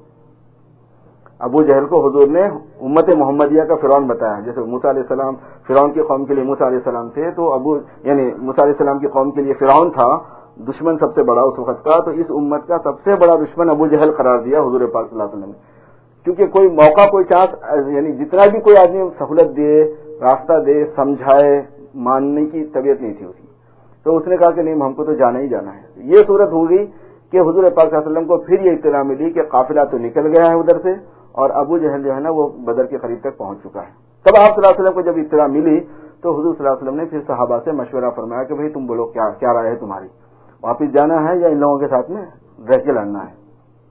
ابو جہل کو حضور نے امت محمدیہ کا فرعون بتایا، جیسے موسیٰ علیہ السلام فرعون کی قوم کے لیے موسیٰ علیہ السلام تھے، تو ابو یعنی موسیٰ علیہ السلام کی قوم کے لیے فرعون تھا دشمن سب سے بڑا اس وقت کا، تو اس امت کا سب سے بڑا دشمن ابو جہل قرار دیا حضور پاک صلی اللہ علیہ وسلم نے، کیونکہ کوئی موقع کوئی چانس یعنی جتنا بھی کوئی آدمی سہولت دے، راستہ دے، سمجھائے، ماننے کی طبیعت نہیں تھی اس کی، تو اس نے کہا کہ نہیں ہم کو تو جانا ہی جانا ہے۔ یہ صورت ہو گئی کہ حضور پاک صلی اللہ علیہ وسلم کو پھر یہ اطلاع ملی کہ قافلہ تو نکل گیا ہے ادھر سے اور ابو جہل جو ہے نا وہ بدر کے قریب تک پہنچ چکا ہے۔ تب آپ صلی اللہ علیہ وسلم کو جب اطلاع ملی تو حضور صلی اللہ علیہ وسلم نے پھر صحابہ سے مشورہ فرمایا کہ بھئی تم بولو کیا کیا رائے ہے تمہاری، واپس جانا ہے یا ان لوگوں کے ساتھ میں رہ کے لڑنا ہے؟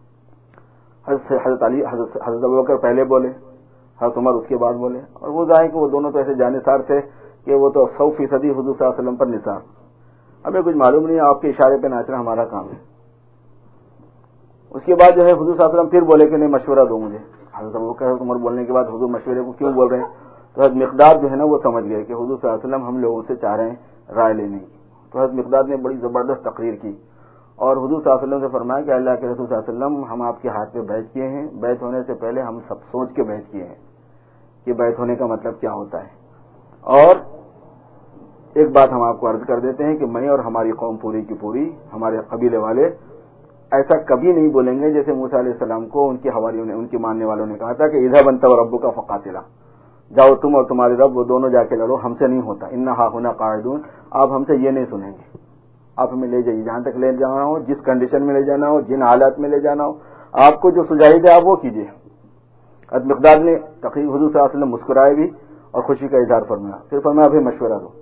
حضرت علی حضرت حضرت ابوبکر پہلے بولے، حضرت عمر اس کے بعد بولے، اور وہ ظاہر کہ وہ دونوں تو ایسے جانثار تھے کہ وہ تو سو فیصدی حضور صلی اللہ علیہ وسلم پر نثار، ہمیں کچھ معلوم نہیں، آپ کے اشارے پہ ناچنا ہمارا کام ہے۔ اس کے بعد جو ہے حضور صلی اللہ علیہ وسلم پھر بولے کہ نہیں مشورہ دو مجھے۔ حضرت ابوبکر حضرت عمر بولنے کے بعد حضور مشورے کو کیوں بول رہے ہیں؟ تو حضرت مقداد جو ہے نا وہ سمجھ گئے کہ حضور صلی اللہ علیہ وسلم ہم لوگوں سے چاہ رہے ہیں رائے لینے کی، تو حضرت مقداد نے بڑی زبردست تقریر کی اور حضور صلی اللہ علیہ وسلم سے فرمایا کہ اللہ کے رسول صلی اللہ علیہ وسلم ہم آپ کے ہاتھ پہ بیعت کیے ہیں، بیعت ہونے سے پہلے ہم سب سوچ کے بیعت کیے ہیں کہ بیعت ہونے کا مطلب کیا ہوتا ہے، اور ایک بات ہم آپ کو عرض کر دیتے ہیں کہ میں اور ہماری قوم پوری کی پوری ہمارے قبیلے والے ایسا کبھی نہیں بولیں گے جیسے موسیٰ علیہ السلام کو ان کے حواریوں نے ان کے ماننے والوں نے کہا تھا کہ اذهب انت وربک فقاتلا، جاؤ تم اور تمہارے رب وہ دونوں جا کے لڑو، ہم سے نہیں ہوتا، انا ہاہنا قاعدون، آپ ہم سے یہ نہیں سنیں گے، آپ ہمیں لے جائیے جہاں تک لے جانا ہو، جس کنڈیشن میں لے جانا ہو، جن حالات میں لے جانا ہو، آپ کو جو سجائی دے آپ وہ کیجیے۔ حضرت مقداد نے تقریب حضور صلی اللہ علیہ وسلم مسکرائے بھی اور خوشی کا اظہار فرمایا، پھر فرمایا ابھی مشورہ دو۔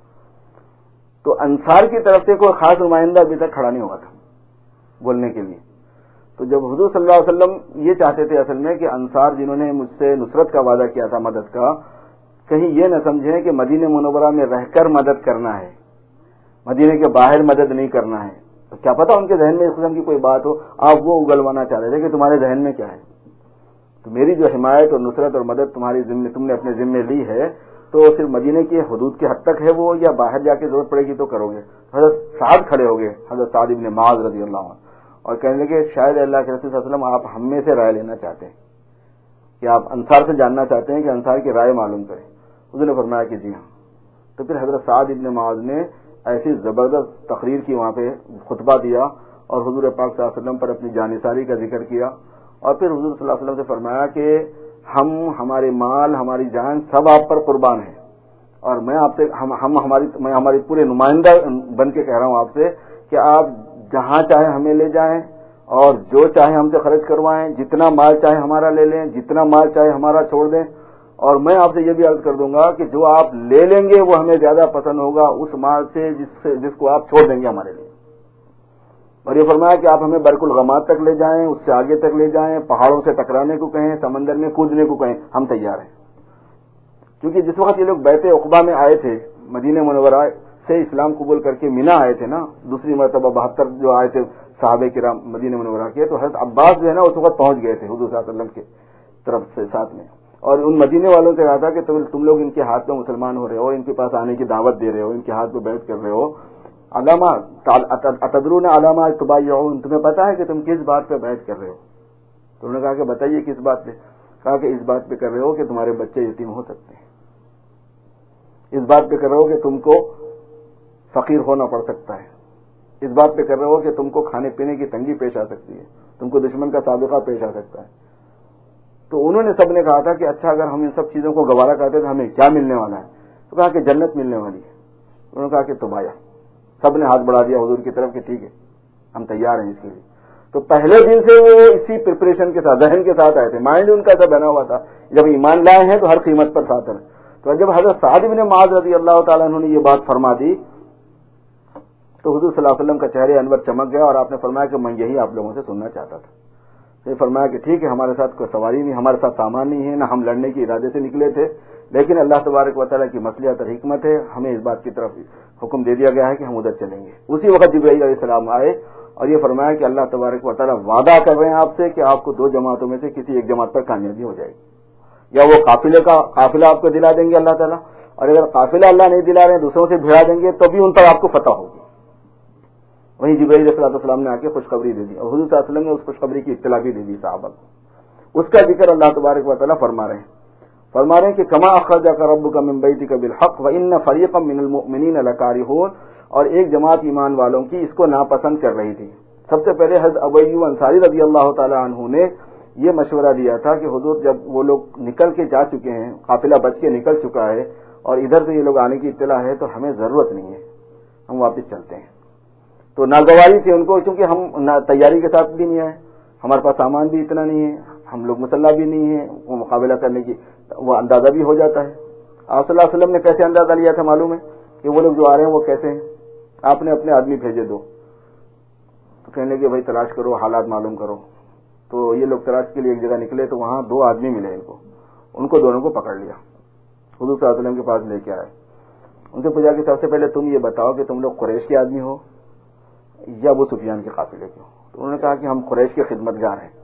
تو انصار کی طرف سے کوئی خاص نمائندہ ابھی تک کھڑا نہیں ہوا تھا بولنے کے لیے، تو جب حضور صلی اللہ علیہ وسلم یہ چاہتے تھے اصل میں کہ انصار جنہوں نے مجھ سے نصرت کا وعدہ کیا تھا مدد کا، کہیں یہ نہ سمجھیں کہ مدینہ منورہ میں رہ کر مدد کرنا ہے، مدینے کے باہر مدد نہیں کرنا ہے، تو کیا پتا ان کے ذہن میں اس قسم کی کوئی بات ہو، آپ وہ اگلوانا چاہ رہے تھے کہ تمہارے ذہن میں کیا ہے، تو میری جو حمایت اور نصرت اور مدد تمہاری ذمہ تم نے اپنے ذمہ لی ہے تو صرف مدینے کی حدود کے حد تک ہے وہ، یا باہر جا کے ضرورت پڑے گی تو کرو گے۔ حضرت سعد کھڑے ہو گئے، حضرت سعد ابن معاذ رضی اللہ عنہ، اور کہنے لگے شاید اللہ کے رسول صلی اللہ علیہ وسلم آپ ہم میں سے رائے لینا چاہتے ہیں کہ آپ انصار سے جاننا چاہتے ہیں کہ انصار کی رائے معلوم کریں۔ حضور نے فرمایا کہ جی ہاں۔ تو پھر حضرت سعد ابن معاذ نے ایسی زبردست تقریر کی، وہاں پہ خطبہ دیا اور حضور پاک صلی اللہ علیہ وسلم پر اپنی جانثاری کا ذکر کیا، اور پھر حضور صلی اللہ علیہ وسلم سے فرمایا کہ ہم ہمارے مال ہماری جان سب آپ پر قربان ہیں، اور میں آپ سے ہم ہم ہماری میں ہماری پورے نمائندہ بن کے کہہ رہا ہوں آپ سے کہ آپ جہاں چاہے ہمیں لے جائیں اور جو چاہے ہم سے خرچ کروائیں، جتنا مال چاہے ہمارا لے لیں، جتنا مال چاہے ہمارا چھوڑ دیں، اور میں آپ سے یہ بھی عرض کر دوں گا کہ جو آپ لے لیں گے وہ ہمیں زیادہ پسند ہوگا اس مال سے جس سے جس کو آپ چھوڑ دیں گے ہمارے لیے۔ اور یہ فرمایا کہ آپ ہمیں برق الغمات تک لے جائیں، اس سے آگے تک لے جائیں، پہاڑوں سے ٹکرانے کو کہیں، سمندر میں کودنے کو کہیں، ہم تیار ہیں. کیونکہ جس وقت یہ لوگ بیت عقبہ میں آئے تھے، مدینہ منورہ سے اسلام قبول کر کے مینا آئے تھے نا، دوسری مرتبہ بہتر جو آئے تھے صحابہ کرام مدینہ منورہ کے، تو حضرت عباس جو ہے نا اس وقت پہنچ گئے تھے حضور صلی اللہ علیہ وسلم کے طرف سے ساتھ میں، اور ان مدینے والوں سے کہا تھا کہ تم لوگ ان کے ہاتھ میں مسلمان ہو رہے ہو، ان کے پاس آنے کی دعوت دے رہے ہو، ان کے ہاتھ پہ بیعت کر رہے ہو، علامہ اتدرون علامہ تبایعون، تمہیں پتا ہے کہ تم کس بات پہ بیعت کر رہے ہو؟ تو انہوں نے کہا کہ بتائیے کس بات پہ؟ کہا کہ اس بات پہ کر رہے ہو کہ تمہارے بچے یتیم ہو سکتے ہیں، اس بات پہ کر رہے ہو کہ تم کو فقیر ہونا پڑ سکتا ہے، اس بات پہ کر رہے ہو کہ تم کو کھانے پینے کی تنگی پیش آ سکتی ہے، تم کو دشمن کا سابقہ پیش آ سکتا ہے. تو انہوں نے سب نے کہا تھا کہ اچھا اگر ہم ان سب چیزوں کو گوارا کرتے تو ہمیں کیا ملنے والا ہے؟ تو کہا کہ جنت ملنے والی ہے. انہوں نے کہا کہ تو بایا، سب نے ہاتھ بڑھا دیا حضور کی طرف کہ ٹھیک ہے ہم تیار ہیں اس کے لیے. تو پہلے دن سے وہ اسی پریپریشن کے ساتھ ذہن کے ساتھ آئے تھے، مائنڈ ان کا ایسا بنا ہوا تھا جب ایمان لائے ہیں تو ہر قیمت پر ساتھ ہیں. تو جب حضرت سعد بن معاذ رضی اللہ تعالیٰ عنہ نے یہ بات فرما دی تو حضور صلی اللہ علیہ وسلم کا چہرے انور چمک گیا اور آپ نے فرمایا کہ میں یہی آپ لوگوں سے سننا چاہتا تھا. یہ فرمایا کہ ٹھیک ہے ہمارے ساتھ کوئی سواری نہیں، ہمارے ساتھ سامان نہیں ہے، نہ ہم لڑنے کے ارادے سے نکلے تھے، لیکن اللہ تبارک و تعالیٰ کی مصلحت اور حکمت ہے، ہمیں اس بات کی طرف حکم دے دیا گیا ہے کہ ہم ادھر چلیں گے. اسی وقت جبرائیل علیہ السلام آئے اور یہ فرمایا کہ اللہ تبارک و تعالیٰ وعدہ کر رہے ہیں آپ سے کہ آپ کو دو جماعتوں میں سے کسی ایک جماعت پر کامیابی ہو جائے گی، یا وہ قافلے کا قافلہ آپ کو دلا دیں گے اللہ تعالیٰ، اور اگر قافلہ اللہ نہیں دلا رہے ہیں دوسروں سے بھیڑا دیں گے تو بھی ان پر آپ کو فتح ہوگی. وہیں جبرائیل علیہ السلام نے آ کے خوشخبری دے دی اور حضور صلی اللہ علیہ وسلم نے اس خوشخبری کی اطلاع بھی دے دی صحابہ کو. اس کا ذکر اللہ تبارک و تعالیٰ فرما رہے ہیں فرما رہے ہیں کہ کما اخرجک ربک من بیتک بالحق وان فریقا من المؤمنین لکارہون، اور ایک جماعت ایمان والوں کی اس کو ناپسند کر رہی تھی. سب سے پہلے حضرت ابو ایوب انصاری رضی اللہ تعالی عنہ نے یہ مشورہ دیا تھا کہ حضور جب وہ لوگ نکل کے جا چکے ہیں، قافلہ بچ کے نکل چکا ہے اور ادھر سے یہ لوگ آنے کی اطلاع ہے تو ہمیں ضرورت نہیں ہے، ہم واپس چلتے ہیں. تو ناگواری تھی ان کو، کیونکہ ہم تیاری کے ساتھ بھی نہیں آئے، ہمارے پاس سامان بھی اتنا نہیں ہے، ہم لوگ مسلح بھی نہیں ہے، وہ مقابلہ کرنے کی وہ اندازہ بھی ہو جاتا ہے. آپ صلی اللہ علیہ وسلم نے کیسے اندازہ لیا تھا معلوم ہے کہ وہ لوگ جو آ رہے ہیں وہ کیسے ہیں؟ آپ نے اپنے آدمی بھیجے دو، تو کہنے لگے بھائی تلاش کرو، حالات معلوم کرو. تو یہ لوگ تلاش کے لیے ایک جگہ نکلے تو وہاں دو آدمی ملے ان کو، ان کو دونوں کو پکڑ لیا، حضور صلی اللہ علیہ وسلم کے پاس لے کے آئے. ان سے پوچھا کہ سب سے پہلے تم یہ بتاؤ کہ تم لوگ قریش کے آدمی ہو یا ابو سفیان کے قافلے کے ہو؟ تو انہوں نے کہا کہ ہم قریش کے خدمت گار ہیں.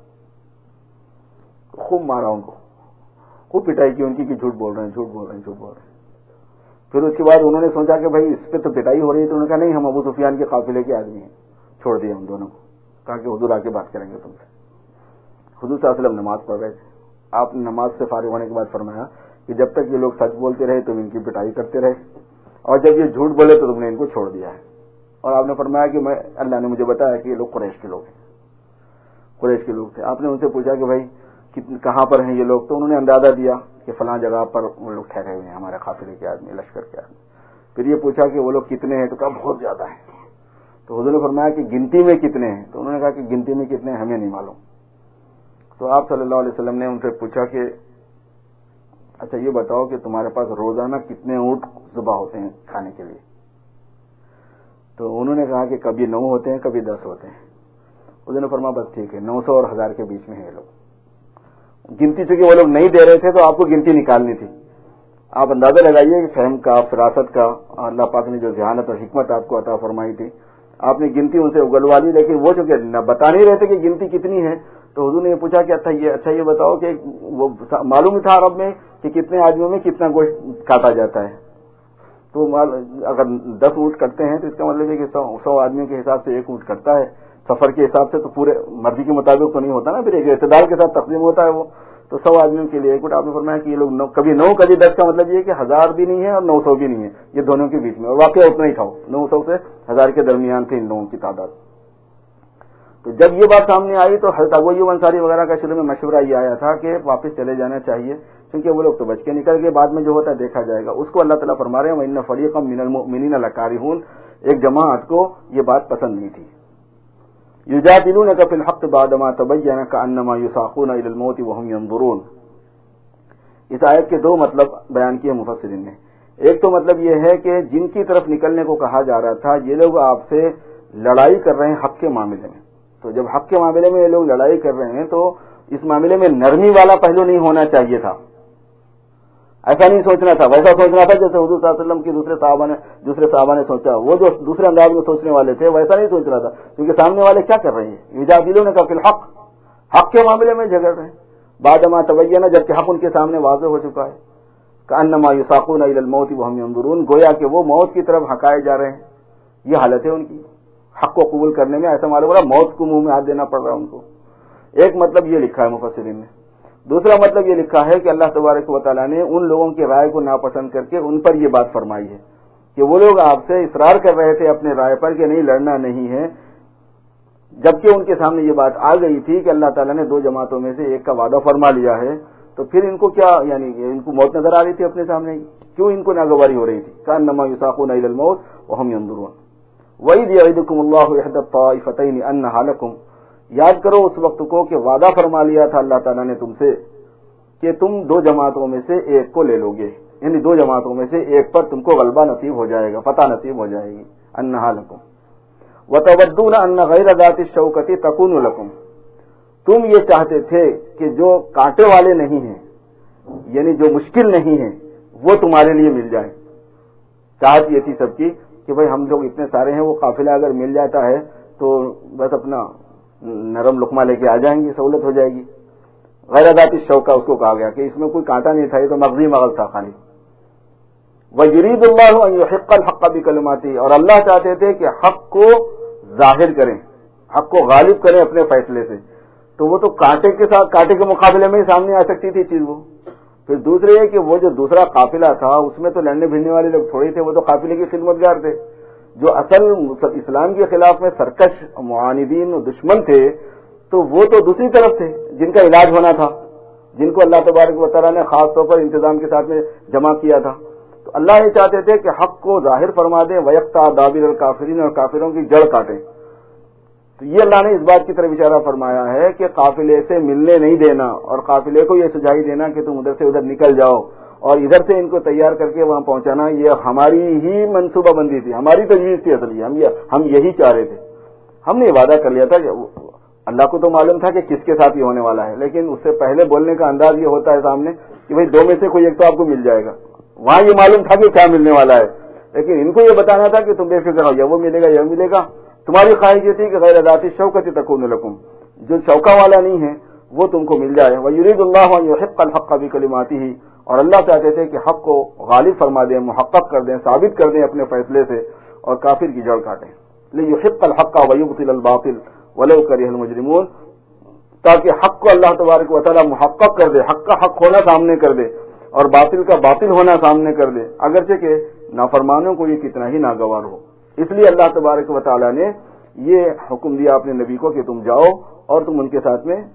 خوب مارا ان کو، خوب پٹائی کی ان کی کہ جھوٹ بول رہے ہیں جھوٹ بول رہے ہیں جھوٹ بول رہے ہیں. پھر اس کے بعد انہوں نے سوچا کہ بھائی اس پہ تو پٹائی ہو رہی ہے، تو انہوں نے کہا نہیں ہم ابو سفیان کے قافلے کے آدمی ہیں. چھوڑ دیا ہم دونوں کو، کہا کہ حضور آ کے بات کریں گے تم سے. حضور صلی اللہ علیہ وسلم نماز پڑھ رہے تھے، آپ نے نماز سے فارغ ہونے کے بعد فرمایا کہ جب تک یہ لوگ سچ بولتے رہے تم ان کی پٹائی کرتے رہے، اور جب یہ جھوٹ بولے تو تم نے ان کو چھوڑ دیا ہے. اور آپ نے فرمایا کہ میں اللہ نے مجھے بتایا کہ یہ لوگ قریش کے لوگ ہیں، قریش کے لوگ تھے. آپ نے ان سے پوچھا کہ بھائی کہاں پر ہیں یہ لوگ؟ تو انہوں نے اندازہ دیا کہ فلاں جگہ پر وہ لوگ ٹھہرے ہوئے ہیں، ہمارے قافلے کے آدمی، لشکر کے آدمی. پھر یہ پوچھا کہ وہ لوگ کتنے ہیں؟ تو کہا بہت زیادہ ہیں. تو حضور نے فرمایا کہ گنتی میں کتنے ہیں؟ تو انہوں نے کہا کہ گنتی میں کتنے ہیں ہمیں نہیں معلوم. تو آپ صلی اللہ علیہ وسلم نے ان سے پوچھا کہ اچھا یہ بتاؤ کہ تمہارے پاس روزانہ کتنے اونٹ ذبح ہوتے ہیں کھانے کے لیے؟ تو انہوں نے کہا کہ کبھی نو ہوتے ہیں کبھی دس ہوتے ہیں. حضور نے فرمایا بس ٹھیک ہے، نو سو اور ہزار کے بیچ میں ہیں یہ لوگ. گنتی چونکہ وہ لوگ نہیں دے رہے تھے تو آپ کو گنتی نکالنی تھی. آپ اندازہ لگائیے کہ فہم کا، فراست کا اللہ پاک نے جو ذہانت اور حکمت آپ کو عطا فرمائی تھی، آپ نے گنتی ان سے اگلوا لی. لیکن وہ چونکہ نہ بتا نہیں رہے تھے کہ گنتی کتنی ہے، تو حضور نے یہ پوچھا کہ اچھا یہ اچھا یہ بتاؤ کہ وہ معلوم تھا عرب میں کہ کتنے آدمیوں میں کتنا گوشت کاٹا جاتا ہے. تو اگر دس اونٹ کٹتے ہیں تو اس کا مطلب ہے کہ سو سو آدمیوں کے حساب سے ایک اونٹ کٹتا ہے. سفر کے حساب سے تو پورے مرضی کے مطابق تو نہیں ہوتا نا، پھر ایک اعتدال کے ساتھ تقسیم ہوتا ہے وہ. تو سو آدمیوں کے لیے ایک اونٹ. آپ نے فرمایا کہ یہ لوگ نو کبھی نو کبھی دس کا مطلب یہ کہ ہزار بھی نہیں ہے اور نو سو بھی نہیں ہے، یہ دونوں کے بیچ میں. اور واقعہ اتنا ہی تھا، نو سو سے ہزار کے درمیان تھے ان لوگوں کی تعداد. تو جب یہ بات سامنے آئی تو حضرت ابو ایوب انصاری وغیرہ کا شروع میں مشورہ یہ آیا تھا کہ واپس چلے جانا چاہیے، کیونکہ وہ لوگ تو بچ کے نکل گئے، بعد میں جو ہوتا ہے دیکھا جائے گا. اس کو اللہ تعالیٰ فرما رہے ہیں وَإِنَّ فَرِيقًا مِّنَ الْمُؤْمِنِينَ لَكَارِهُونَ. ایک جماعت کو یہ بات پسند نہیں تھی. يُجَادِلُونَكَ فِي الْحَقِّ بَعْدَمَا تَبَيَّنَ كَأَنَّمَا يُسَاقُونَ إِلَى الْمَوْتِ وَهُمْ يَنظُرُونَ. اس آیت کے دو مطلب بیان کیے مفسرین نے. ایک تو مطلب یہ ہے کہ جن کی طرف نکلنے کو کہا جا رہا تھا یہ لوگ آپ سے لڑائی کر رہے ہیں حق کے معاملے میں. تو جب حق کے معاملے میں یہ لوگ لڑائی کر رہے ہیں تو اس معاملے میں نرمی والا پہلو نہیں ہونا چاہیے تھا. ایسا نہیں سوچنا تھا. ویسا سوچنا تھا جیسے حضور صلی اللہ علیہ وسلم کی دوسرے صحابہ نے دوسرے صحابہ نے سوچا. وہ جو دوسرے انداز میں سوچنے والے تھے ویسا نہیں سوچ رہا تھا, کیونکہ سامنے والے کیا کر رہے ہیں, یجادلون کا فی الحق, حق کے معاملے میں جھگڑ رہے ہیں. بعد ما تبین, جبکہ حق ان کے سامنے واضح ہو چکا ہے. کأنما یساقون الی الموت وهم ينظرون, گویا کہ وہ موت کی طرف ہکائے جا رہے ہیں. یہ حالت ہے ان کی حق کو قبول کرنے میں. ایسا معلوم ہو رہا موت کو منہ میں ہاتھ دینا پڑ رہا ہے ان کو. ایک مطلب یہ لکھا ہے مفسرین نے. دوسرا مطلب یہ لکھا ہے کہ اللہ تبارک و تعالیٰ نے ان لوگوں کی رائے کو ناپسند کر کے ان پر یہ بات فرمائی ہے کہ وہ لوگ آپ سے اصرار کر رہے تھے اپنے رائے پر کہ نہیں لڑنا نہیں ہے, جبکہ ان کے سامنے یہ بات آ گئی تھی کہ اللہ تعالیٰ نے دو جماعتوں میں سے ایک کا وعدہ فرما لیا ہے. تو پھر ان کو کیا, یعنی ان کو موت نظر آ رہی تھی اپنے سامنے, کیوں ان کو ناگواری ہو رہی تھی. کأنما یساقون الی الموت وهم ينظرون. وَإِذْ يَعِدُكُمُ اللَّهُ إِحْدَى الطَّائِفَتَيْنِ أَنَّهَا لَكُمْ, یاد کرو اس وقت کو کہ وعدہ فرما لیا تھا اللہ تعالیٰ نے تم سے کہ تم دو جماعتوں میں سے ایک کو لے لو گے, یعنی دو جماعتوں میں سے ایک پر تم کو غلبہ نصیب ہو جائے گا, فتح نصیب ہو جائے گی. أَنَّهَا لَكُمْ وَتَوَدُّونَ أَنَّ غَيْرَ ذَاتِ الشَّوْكَةِ تَكُونُ لَكُمْ, تم یہ چاہتے تھے کہ جو کانٹے والے نہیں ہیں, یعنی جو مشکل نہیں ہیں, وہ تمہارے لیے مل جائے. چاہت یہ تھی سب کی کہ بھئی ہم لوگ اتنے سارے ہیں, وہ قافلہ اگر مل جاتا ہے تو بس اپنا نرم لقمہ لے کے آ جائیں گے, سہولت ہو جائے گی. غیر ذات الشوکہ اس کو کہا گیا کہ اس میں کوئی کانٹا نہیں تھا, یہ تو مغزی مغز تھا خالی. وَيُرِيدُ اللَّهُ أَن يُحِقَّ الْحَقَّ بِكَلِمَاتِهِ, اور اللہ چاہتے تھے کہ حق کو ظاہر کریں, حق کو غالب کریں اپنے فیصلے سے. تو وہ تو کانٹے کے ساتھ کانٹے کے مقابلے میں ہی سامنے آ سکتی تھی چیز وہ. پھر دوسرے یہ کہ وہ جو دوسرا قافلہ تھا اس میں تو لڑنے بھیڑنے والے لوگ تھوڑے تھے, وہ تو قافلے کی خدمتگار تھے. جو اصل اسلام کے خلاف میں سرکش معاندین و دشمن تھے تو وہ تو دوسری طرف تھے جن کا علاج ہونا تھا, جن کو اللہ تبارک و تعالیٰ نے خاص طور پر انتظام کے ساتھ میں جمع کیا تھا. تو اللہ یہ چاہتے تھے کہ حق کو ظاہر فرما دیں, وَيَقْطَعَ دَابِرَ الْكَافِرِينَ, اور کافروں کی جڑ کاٹیں. تو یہ اللہ نے اس بات کی طرف اشارہ فرمایا ہے کہ قافلے سے ملنے نہیں دینا, اور قافلے کو یہ سجائی دینا کہ تم ادھر سے ادھر نکل جاؤ اور ادھر سے ان کو تیار کر کے وہاں پہنچانا, یہ ہماری ہی منصوبہ بندی تھی, ہماری تجویز تھی اصل. ہم ہم یہی چاہ رہے تھے. ہم نے وعدہ کر لیا تھا کہ اللہ کو تو معلوم تھا کہ کس کے ساتھ یہ ہونے والا ہے, لیکن اس سے پہلے بولنے کا انداز یہ ہوتا ہے سامنے کہ بھئی دو میں سے کوئی ایک تو آپ کو مل جائے گا. وہاں یہ معلوم تھا کہ کیا ملنے والا ہے, لیکن ان کو یہ بتانا تھا کہ تم بے فکر ہو, یا وہ ملے گا یا ملے گا. تمہاری خواہش یہ تھی کہ غیر ذات الشوکۃ تکون لکم, جو شوکہ والا نہیں ہے وہ تم کو مل جائے. وَيُرِيدُ اللَّهُ أَن يُحِقَّ الْحَقَّ بِكَلِمَاتِهِ, اور اللہ چاہتے تھے کہ حق کو غالب فرما دیں, محقق کر دیں, ثابت کر دیں اپنے فیصلے سے, اور کافر کی جڑ کاٹیں. لِيُحِقَّ الْحَقَّ وَيُبْطِلَ الْبَاطِلَ وَلَوْ كَرِهَ الْمُجْرِمُونَ, تاکہ حق کو اللہ تبارک و تعالی محقق کر دے, حق کا حق ہونا سامنے کر دے اور باطل کا باطل ہونا سامنے کر دے, اگرچہ کہ نافرمانوں کو یہ کتنا ہی ناگوار ہو. اس لیے اللہ تبارک و تعالی نے یہ حکم دیا اپنے نبی کو کہ تم جاؤ اور تم ان کے ساتھ میں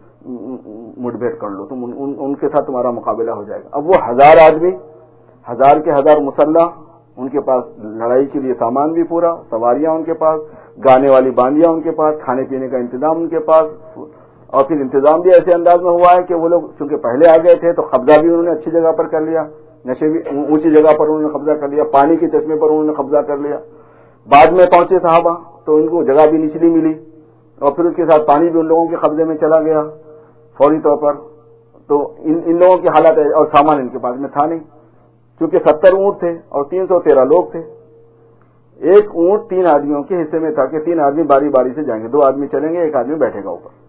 مٹ بھیڑ کر لو, تم ان, ان کے ساتھ تمہارا مقابلہ ہو جائے گا. اب وہ ہزار آدمی, ہزار کے ہزار مسلح, ان کے پاس لڑائی کے لیے سامان بھی پورا, سواریاں ان کے پاس, گانے والی باندیاں ان کے پاس, کھانے پینے کا انتظام ان کے پاس, اور پھر انتظام بھی ایسے انداز میں ہوا ہے کہ وہ لوگ چونکہ پہلے آ گئے تھے تو قبضہ بھی انہوں نے اچھی جگہ پر کر لیا, نشے بھی اونچی جگہ پر انہوں نے قبضہ کر لیا, پانی کے چشمے پر انہوں نے قبضہ کر لیا. بعد میں پہنچے صحابہ تو ان کو جگہ بھی نچلی ملی, اور پھر اس کے ساتھ پانی بھی ان لوگوں کے قبضے میں چلا گیا فوری طور پر. تو ان ان لوگوں کی حالت ہے, اور سامان ان کے پاس میں تھا نہیں, کیونکہ ستر اونٹ تھے اور تین سو تیرہ لوگ تھے. ایک اونٹ تین آدمیوں کے حصے میں تھا کہ تین آدمی باری باری سے جائیں گے, دو آدمی چلیں گے, ایک آدمی بیٹھے گا اوپر.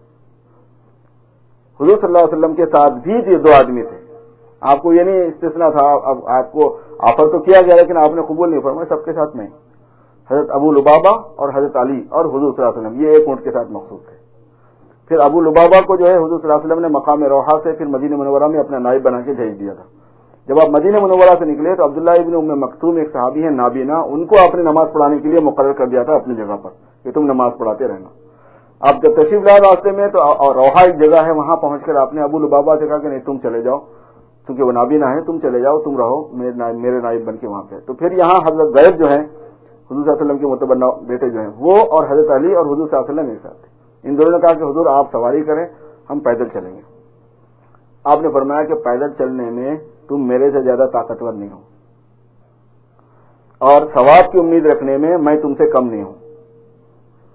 حضور صلی اللہ علیہ وسلم کے ساتھ بھی یہ دو آدمی تھے. آپ کو یہ نہیں استثناء تھا, اب آپ کو آفر تو کیا گیا لیکن آپ نے قبول نہیں فرمایا, سب کے ساتھ میں حضرت ابو لبابہ اور حضرت علی اور حضور صلی اللہ علیہ وسلم, یہ ایک اونٹ کے ساتھ مخصوص تھے. پھر ابو لبابہ کو جو ہے حضور صلی اللہ علیہ وسلم نے مقام روحا سے پھر مدینہ منورہ میں اپنا نائب بنا کے بھیج دیا تھا. جب آپ مدینہ منورہ سے نکلے تو عبداللہ ابن ام مکتوم ایک صحابی ہیں نابینا, ان کو آپ نے نماز پڑھانے کے لیے مقرر کر دیا تھا اپنی جگہ پر کہ تم نماز پڑھاتے رہنا. آپ جب تشریف لائے راستے میں تو روحا ایک جگہ ہے, وہاں پہنچ کر آپ نے ابو لبابہ سے کہا کہ نہیں تم چلے جاؤ, کیونکہ وہ نابینا ہے, تم چلے جاؤ, تم رہو میرے نائب بن کے وہاں پہ. تو پھر یہاں حضرت زید جو ہیں حضور صلی اللہ علیہ وسلم کے متبنہ بیٹے جو ہیں وہ اور حضرت علی اور حضور صلی اللہ علیہ وسلم ایک ساتھ تھے. ان دونوں نے کہا کہ حضور آپ سواری کریں, ہم پیدل چلیں گے. آپ نے فرمایا کہ پیدل چلنے میں تم میرے سے زیادہ طاقتور نہیں ہو, اور ثواب کی امید رکھنے میں میں تم سے کم نہیں ہوں.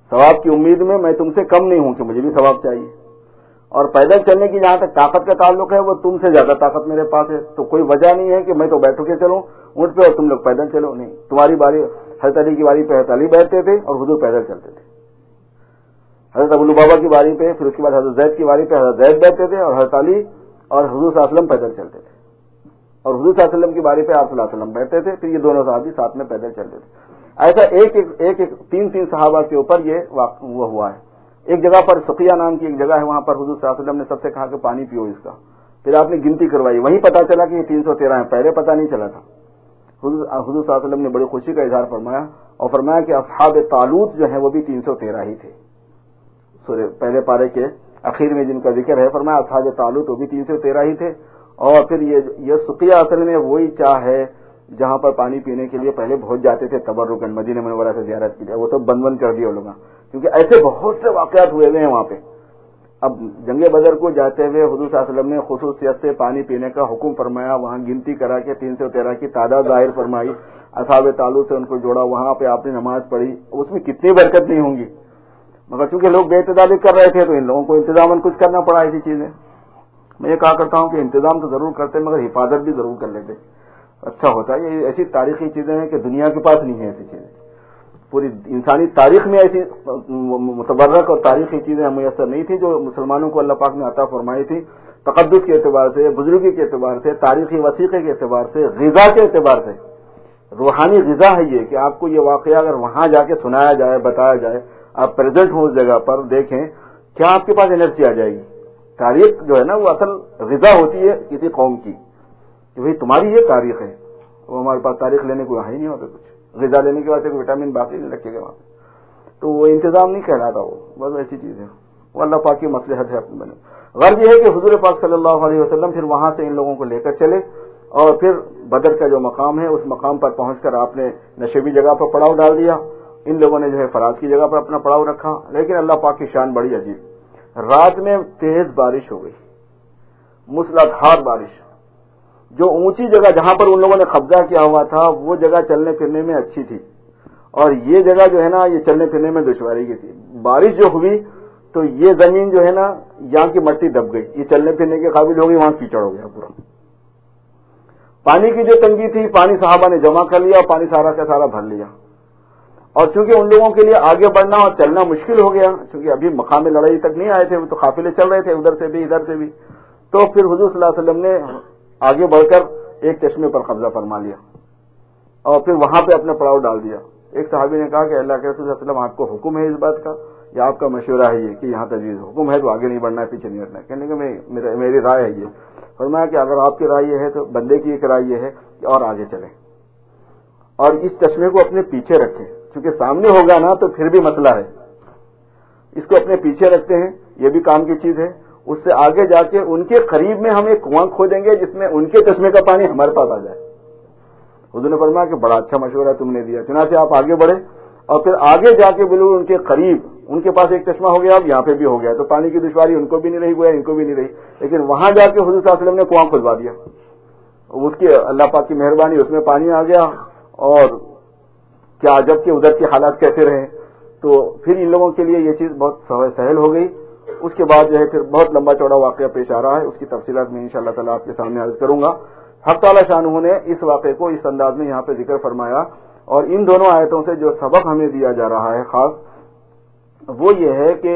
ثواب کی امید میں میں تم سے کم نہیں ہوں کہ مجھے بھی ثواب چاہیے. اور پیدل چلنے کی جہاں تک طاقت کا تعلق ہے وہ تم سے زیادہ طاقت میرے پاس ہے, تو کوئی وجہ نہیں ہے کہ میں تو بیٹھ کے چلوں اونٹ پہ اور تم لوگ پیدل چلو. نہیں, تمہاری باری حضرت علی کی باری پہ حضرت علی بیٹھتے تھے اور حضور پیدل چلتے تھے. حضرت ابو لبابہ کی باری پہ, پھر اس کے بعد حضرت زید کی باری پہ حضرت زید بیٹھتے تھے اور حضرت علی اور حضور صلی اللہ علیہ وسلم پیدل چلتے تھے, اور حضور صلی اللہ علیہ وسلم کی باری پہ آپ صلی اللہ علیہ وسلم بیٹھتے تھے, پھر یہ دونوں صحابی ساتھ میں پیدل چلتے تھے. ایسا ایک ایک ایک ایک تین تین صحابہ کے اوپر یہ وہ ہوا ہے. ایک جگہ پر سقیہ نام کی ایک جگہ ہے, وہاں پر حضور صلی اللہ علیہ وسلم نے سب سے کہا کہ پانی پیو اس کا, پھر آپ نے گنتی کروائی, وہیں پتا چلا کہ یہ تین سو تیرہ ہے, پہلے پتا نہیں چلا تھا. حضور صلی اللہ علیہ وسلم نے بڑی خوشی کا اظہار فرمایا اور فرمایا کہ اصحاب طالوت جو ہیں وہ بھی تین سو تیرہ ہی تھے. سورہ پہلے پارے کے اخیر میں جن کا ذکر ہے فرمایا اصحاب طالوت وہ بھی تین سو تیرہ ہی تھے. اور پھر یہ یہ سقیہ اصل میں وہی چاہ ہے جہاں پر پانی پینے کے لیے پہلے پہنچ جاتے تھے تبرکن, مدینہ منورہ سے زیارت کے لیے, وہ سب بند بند کر دیا لوگوں, کیونکہ ایسے بہت سے واقعات ہوئے ہوئے ہیں وہاں پہ. اب جنگ بدر کو جاتے ہوئے حضور صلی اللہ علیہ وسلم نے خصوصیت سے پانی پینے کا حکم فرمایا, وہاں گنتی کرا کے تین سو تیرہ کی تعداد ظاہر فرمائی, اصحاب تعلق سے ان کو جوڑا, وہاں پہ آپ نے نماز پڑھی. اس میں کتنی برکت نہیں ہوں گی, مگر چونکہ لوگ بے اعتدالی کر رہے تھے تو ان لوگوں کو انتظاماً کچھ کرنا پڑا ایسی چیزیں. میں یہ کہا کرتا ہوں کہ انتظام تو ضرور کرتے مگر حفاظت بھی ضرور کر لیتے, اچھا ہوتا ہے. یہ ایسی تاریخی چیزیں ہیں کہ دنیا کے پاس نہیں ہے ایسی چیزیں, پوری انسانی تاریخ میں ایسی متبرک اور تاریخی چیزیں میسر نہیں تھی جو مسلمانوں کو اللہ پاک نے عطا فرمائی تھی, تقدس کے اعتبار سے, بزرگی کے اعتبار سے, تاریخی وثیقے کے اعتبار سے, غذا کے اعتبار سے. روحانی غذا ہے یہ کہ آپ کو یہ واقعہ اگر وہاں جا کے سنایا جائے, بتایا جائے, آپ پریزنٹ ہوں اس جگہ پر, دیکھیں کیا آپ کے پاس انرجی آ جائے گی. تاریخ جو ہے نا وہ اصل غذا ہوتی ہے کسی قوم کی, کہ بھئی تمہاری یہ تاریخ ہے. وہ ہمارے پاس تاریخ لینے کو وہاں ہی نہیں ہوتا, کچھ غذا لینے کے واسطے کوئی وٹامن باقی نہیں رکھے گا وہاں پہ, تو وہ انتظام نہیں کہلاتا. وہ بس ایسی چیز ہے, وہ اللہ پاک کی مصلحت ہے اپنے بنے. غرض یہ ہے کہ حضور پاک صلی اللہ علیہ وسلم پھر وہاں سے ان لوگوں کو لے کر چلے, اور پھر بدر کا جو مقام ہے اس مقام پر پہنچ کر آپ نے نشیبی جگہ پر پڑاؤ ڈال دیا. ان لوگوں نے جو ہے فراز کی جگہ پر اپنا پڑاؤ رکھا. لیکن اللہ پاک کی شان بڑی عجیب, رات میں تیز بارش ہو گئی, موسلادھار بارش. جو اونچی جگہ جہاں پر ان لوگوں نے قبضہ کیا ہوا تھا وہ جگہ چلنے پھرنے میں اچھی تھی, اور یہ جگہ جو ہے نا یہ چلنے پھرنے میں دشواری کی تھی. بارش جو ہوئی تو یہ زمین جو ہے نا یہاں کی مٹی دب گئی, یہ چلنے پھرنے کے قابل ہو گئی, وہاں کیچڑ ہو گیا پورا. پانی کی جو تنگی تھی پانی صحابہ نے جمع کر لیا اور پانی سارا کا سارا بھر لیا. اور چونکہ ان لوگوں کے لیے آگے بڑھنا اور چلنا مشکل ہو گیا, چونکہ ابھی مقام لڑائی تک نہیں آئے تھے, وہ تو قافلے چل رہے تھے ادھر سے بھی ادھر سے بھی. تو پھر حضور صلی اللہ علیہ وسلم نے آگے بڑھ کر ایک چشمے پر قبضہ فرما لیا اور پھر وہاں پہ اپنا پڑاؤ ڈال دیا. ایک صحابی نے کہا کہ اللہ کے رسول صلی اللہ علیہ وسلم آپ کو حکم ہے اس بات کا یا آپ کا مشورہ ہے یہ کہ یہاں تجویز حکم ہے تو آگے نہیں بڑھنا ہے, پیچھے نہیں ہٹنا ہے. کہنے کہ میری رائے ہے یہ. فرمایا کہ اگر آپ کی رائے یہ ہے تو بندے کی ایک رائے یہ ہے کہ اور آگے چلیں اور اس چشمے کو اپنے پیچھے رکھیں, کیونکہ سامنے ہوگا نا تو پھر بھی مسئلہ ہے. اس کو اپنے پیچھے رکھتے ہیں, یہ بھی کام کی چیز ہے. اس سے آگے جا کے ان کے قریب میں ہم ایک کنواں کھودیں گے جس میں ان کے چشمے کا پانی ہمارے پاس آ جائے. حضور نے فرمایا کہ بڑا اچھا مشورہ تم نے دیا. چنانچہ آپ آگے بڑھے اور پھر آگے جا کے بالکل ان کے قریب, ان کے پاس ایک چشمہ ہو گیا, اب یہاں پہ بھی ہو گیا, تو پانی کی دشواری ان کو بھی نہیں رہی, گویا ان کو بھی نہیں رہی. لیکن وہاں جا کے حضور صلی اللہ علیہ وسلم نے کنواں کھدوا دیا. اس کی اللہ پاک کی مہربانی, اس میں پانی آ گیا. اور کیا عجب کہ ادھر کے حالات کیسے رہے. تو پھر ان لوگوں کے لیے یہ چیز بہت سہل ہو گئی. اس کے بعد جو ہے پھر بہت لمبا چوڑا واقعہ پیش آ رہا ہے, اس کی تفصیلات میں انشاءاللہ تعالیٰ آپ کے سامنے عرض کروں گا. حق تعالیٰ شانہ نے اس واقعے کو اس انداز میں یہاں پہ ذکر فرمایا, اور ان دونوں آیتوں سے جو سبق ہمیں دیا جا رہا ہے خاص وہ یہ ہے کہ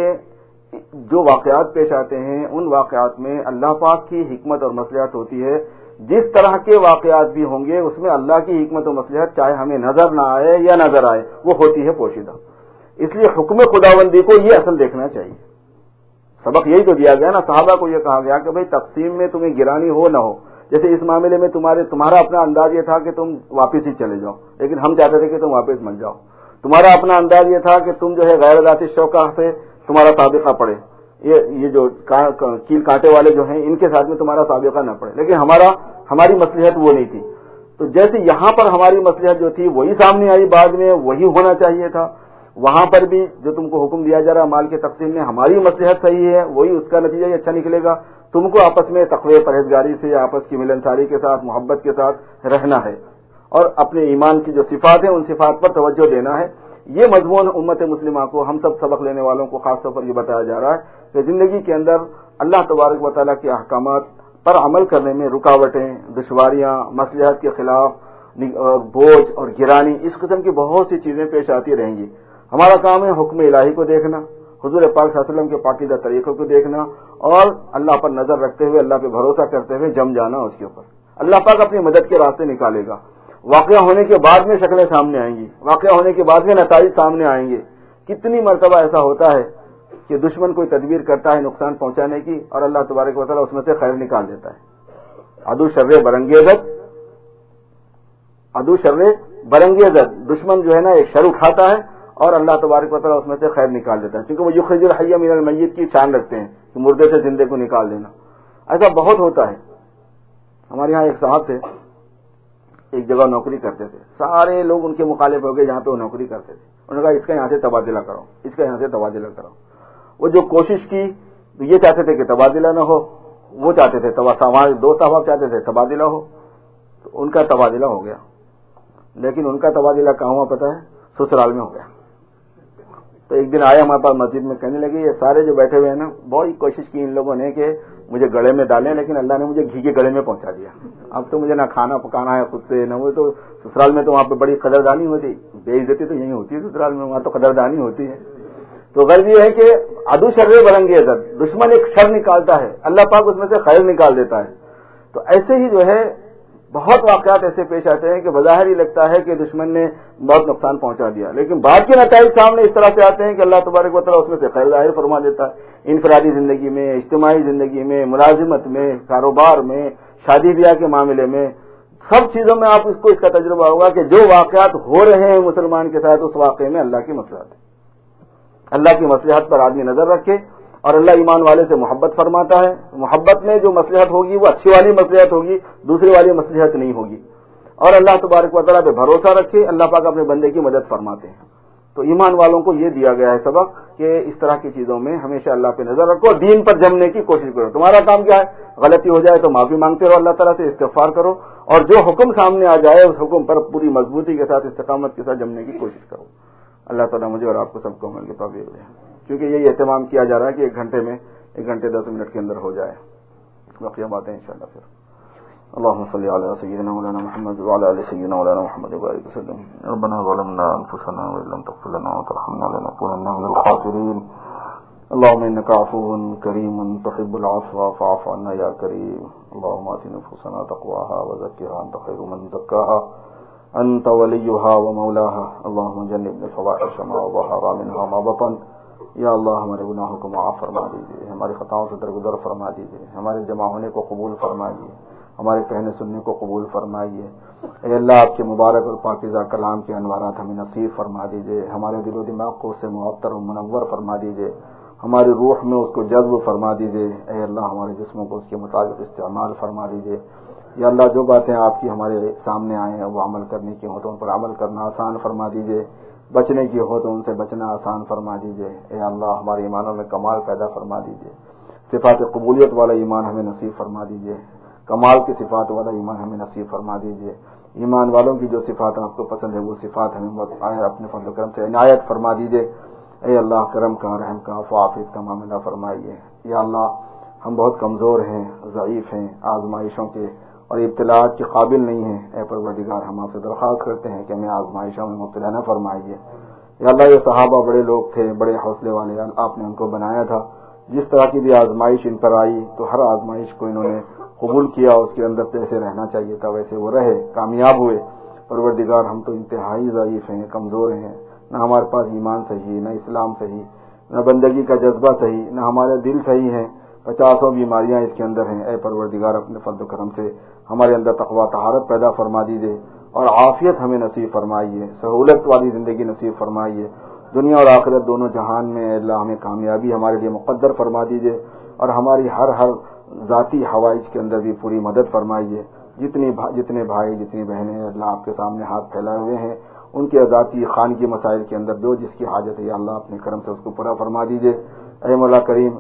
جو واقعات پیش آتے ہیں ان واقعات میں اللہ پاک کی حکمت اور مصلحت ہوتی ہے. جس طرح کے واقعات بھی ہوں گے اس میں اللہ کی حکمت و مصلحت چاہے ہمیں نظر نہ آئے یا نظر آئے وہ ہوتی ہے پوشیدہ. اس لیے حکم خداوندی کو یہ اصل دیکھنا چاہیے. سبق یہی تو دیا گیا نا, صحابہ کو یہ کہا گیا کہ بھئی تقسیم میں تمہیں گرانی ہو نہ ہو. جیسے اس معاملے میں تمہارے تمہارا اپنا انداز یہ تھا کہ تم واپس ہی چلے جاؤ, لیکن ہم چاہتے تھے کہ تم واپس مت جاؤ. تمہارا اپنا انداز یہ تھا کہ تم جو ہے غیر ذاتی شوقہ سے تمہارا سابقہ پڑے, یہ یہ جو کیل کانٹے والے جو ہیں ان کے ساتھ میں تمہارا سابقہ نہ پڑے. لیکن ہمارا ہماری مصلحت وہ نہیں تھی. تو جیسے یہاں پر ہماری مصلحت جو تھی وہی سامنے آئی بعد میں, وہی ہونا چاہیے تھا. وہاں پر بھی جو تم کو حکم دیا جا رہا مال کے تقسیم میں ہماری مصلحت صحیح ہے, وہی اس کا نتیجہ ہی اچھا نکلے گا. تم کو آپس میں تقوی پرہیزگاری سے آپس کی ملنساری کے ساتھ محبت کے ساتھ رہنا ہے, اور اپنے ایمان کی جو صفات ہیں ان صفات پر توجہ دینا ہے. یہ مضمون امت مسلمہ کو، ہم سب سبق لینے والوں کو خاص طور پر یہ بتایا جا رہا ہے کہ زندگی کے اندر اللہ تبارک و تعالیٰ کے احکامات پر عمل کرنے میں رکاوٹیں، دشواریاں، مصلحت کے خلاف بوجھ اور گرانی، اس قسم کی بہت سی چیزیں پیش آتی رہیں گی۔ ہمارا کام ہے حکم الہی کو دیکھنا، حضور پاک صلی اللہ علیہ وسلم کے پاکیزہ طریقوں کو دیکھنا، اور اللہ پر نظر رکھتے ہوئے، اللہ پہ بھروسہ کرتے ہوئے جم جانا اس کے اوپر۔ اللہ پاک اپنی مدد کے راستے نکالے گا۔ واقعہ ہونے کے بعد میں شکلیں سامنے آئیں گی، واقعہ ہونے کے بعد میں نتائج سامنے آئیں گے۔ کتنی مرتبہ ایسا ہوتا ہے کہ دشمن کوئی تدبیر کرتا ہے نقصان پہنچانے کی، اور اللہ تبارک و تعالیٰ اس میں سے خیر نکال دیتا ہے۔ عدو شر برنگیزت، عدو شر برنگیزت، دشمن جو ہے نا ایک شر اٹھاتا ہے اور اللہ تبارک و تعالیٰ اس میں سے خیر نکال دیتا ہے، کیونکہ وہ یخرج الحی من المیت کی شان رکھتے ہیں کہ مردے سے زندے کو نکال دینا۔ ایسا بہت ہوتا ہے۔ ہمارے یہاں ایک صاحب تھے، ایک جگہ نوکری کرتے تھے، سارے لوگ ان کے مخالف ہو گئے جہاں پہ وہ نوکری کرتے تھے۔ انہوں نے کہا اس کا یہاں سے تبادلہ کرو، اس کا یہاں سے تبادلہ کرو۔ وہ جو کوشش کی تو یہ چاہتے تھے کہ تبادلہ نہ ہو، وہ چاہتے تھے ہمارے دوست احباب چاہتے تھے تبادلہ ہو، تو ان کا تبادلہ ہو گیا۔ لیکن ان کا تبادلہ کہاں ہوا پتہ ہے؟ سسرال میں ہو گیا۔ تو ایک دن آئے ہمارے پاس مسجد میں، کہنے لگے یہ سارے جو بیٹھے ہوئے ہیں نا، بہت کوشش کی ان لوگوں نے کہ مجھے گڑے میں ڈالیں، لیکن اللہ نے مجھے گھی کے گڑے میں پہنچا دیا۔ اب تو مجھے نہ کھانا پکانا ہے خود سے، نہ وہ تو سسرال میں تو وہاں پہ بڑی قدردانی ہوتی، بے عزتی تو یہی ہوتی ہے سسرال میں، وہاں تو قدردانی ہوتی ہے۔ تو غرض یہ ہے کہ عدو شر برنگیزت، دشمن ایک شر نکالتا ہے، اللہ پاک اس میں سے خیر نکال دیتا ہے۔ تو ایسے ہی جو ہے بہت واقعات ایسے پیش آتے ہیں کہ بظاہر ہی لگتا ہے کہ دشمن نے بہت نقصان پہنچا دیا، لیکن بعد کے نتائج سامنے اس طرح سے آتے ہیں کہ اللہ تبارک و تعالیٰ اس میں سے خیر ظاہر فرما دیتا ہے۔ انفرادی زندگی میں، اجتماعی زندگی میں، ملازمت میں، کاروبار میں، شادی بیاہ کے معاملے میں، سب چیزوں میں آپ اس کو اس کا تجربہ ہوگا کہ جو واقعات ہو رہے ہیں مسلمان کے ساتھ، اس واقعے میں اللہ کی مصلحت ہے۔ اللہ کی مصلحت پر آدمی نظر رکھے، اور اللہ ایمان والے سے محبت فرماتا ہے۔ محبت میں جو مصلحت ہوگی وہ اچھی والی مصلحت ہوگی، دوسری والی مصلحت نہیں ہوگی۔ اور اللہ تبارک و تعالیٰ پہ بھروسہ رکھے، اللہ پاک اپنے بندے کی مدد فرماتے ہیں۔ تو ایمان والوں کو یہ دیا گیا ہے سبق کہ اس طرح کی چیزوں میں ہمیشہ اللہ پہ نظر رکھو، دین پر جمنے کی کوشش کرو۔ تمہارا کام کیا ہے؟ غلطی ہو جائے تو معافی مانگتے رہو، اللہ تعالیٰ سے استغفار کرو، اور جو حکم سامنے آ جائے اس حکم پر پوری مضبوطی کے ساتھ، استقامت کے ساتھ جمنے کی کوشش کرو۔ اللہ تعالیٰ مجھے اور آپ کو سب کو عمل کی توفیق دے، کیونکہ یہی اہتمام کیا جا رہا ہے کہ ایک گھنٹے میں ایک گھنٹے دس منٹ کے اندر ہو جائے، باقی باتیں انشاءاللہ پھر۔ اللهم صل على سيدنا مولانا محمد وعلى ال سيدنا مولانا محمد وبارك وسلم۔ ربنا ظلمنا انفسنا وان لم تغفر لنا وترحمنا لنكونن من الخاسرين۔ اللهم انك عفو كريم تحب العفو فاعف عنا يا كريم۔ اللهم آت نفوسنا تقواها وزكها انت خير من زكاها انت وليها ومولاها۔ اللهم جنبنا الفواحش ما ظهر منها وما بطن۔ یا اللہ ہمارے گناہوں کو معاف فرما دیجیے، ہماری خطاؤں سے درگزر فرما دیجیے، ہمارے جمع ہونے کو قبول فرمائیے، ہمارے کہنے سننے کو قبول فرمائیے۔ اے اللہ آپ کے مبارک اور پاکیزہ کلام کے انوارات ہمیں نصیب فرما دیجیے، ہمارے دل و دماغ کو اس سے معطر و منور فرما دیجیے، ہماری روح میں اس کو جذب فرما دیجیے۔ اے اللہ ہمارے جسموں کو اس کے مطابق استعمال فرما دیجیے۔ یا اللہ جو باتیں آپ کی ہمارے سامنے آئیں ہیں وہ عمل کرنے کی ہوں تو ان پر عمل کرنا آسان فرما دیجیے، بچنے کی ہو تو ان سے بچنا آسان فرما دیجیے۔ اے اللہ ہمارے ایمانوں میں کمال پیدا فرما دیجیے، صفات قبولیت والا ایمان ہمیں نصیب فرما دیجیے، کمال کی صفات والا ایمان ہمیں نصیب فرما دیجیے۔ ایمان والوں کی جو صفات آپ کو پسند ہے وہ صفات ہمیں اپنے فضل و کرم سے عنایت فرما دیجیے۔ اے اللہ کرم کا، رحم کا، عافیت کا معاملہ فرمائیے۔ یا اللہ ہم بہت کمزور ہیں، ضعیف ہیں، آزمائشوں کے اور ابتلاءات کے قابل نہیں ہیں۔ اے پروردگار ہم آپ سے درخواست کرتے ہیں کہ ہمیں آزمائشوں میں مبتلا نہ فرمائیے۔ یا اللہ یہ صحابہ بڑے لوگ تھے، بڑے حوصلے والے، آپ نے ان کو بنایا تھا، جس طرح کی بھی آزمائش ان پر آئی تو ہر آزمائش کو انہوں نے قبول کیا، اس کے اندر جیسے رہنا چاہیے تھا ویسے وہ رہے، کامیاب ہوئے۔ پروردگار ہم تو انتہائی ضعیف ہیں، کمزور ہیں، نہ ہمارے پاس ایمان صحیح، نہ اسلام صحیح، نہ بندگی کا جذبہ صحیح، نہ ہمارے دل صحیح ہیں، پچاسوں بیماریاں اس کے اندر ہیں۔ اے پروردگار اپنے فضل و کرم سے ہمارے اندر تقویٰ طہارت پیدا فرما دیجیے اور عافیت ہمیں نصیب فرمائیے، سہولت والی زندگی نصیب فرمائیے، دنیا اور آخرت دونوں جہان میں اے اللہ ہمیں کامیابی ہمارے لیے مقدر فرما دیجیے، اور ہماری ہر ہر ذاتی حوائج کے اندر بھی پوری مدد فرمائیے۔ جتنی بھا جتنے بھائی جتنی بہنیں اللہ آپ کے سامنے ہاتھ پھیلائے ہوئے ہیں، ان کے ذاتی خانگی مسائل کے اندر جو جس کی حاجت ہے یا اللہ اپنے کرم سے اس کو پورا فرما دیجیے۔ اے مولا کریم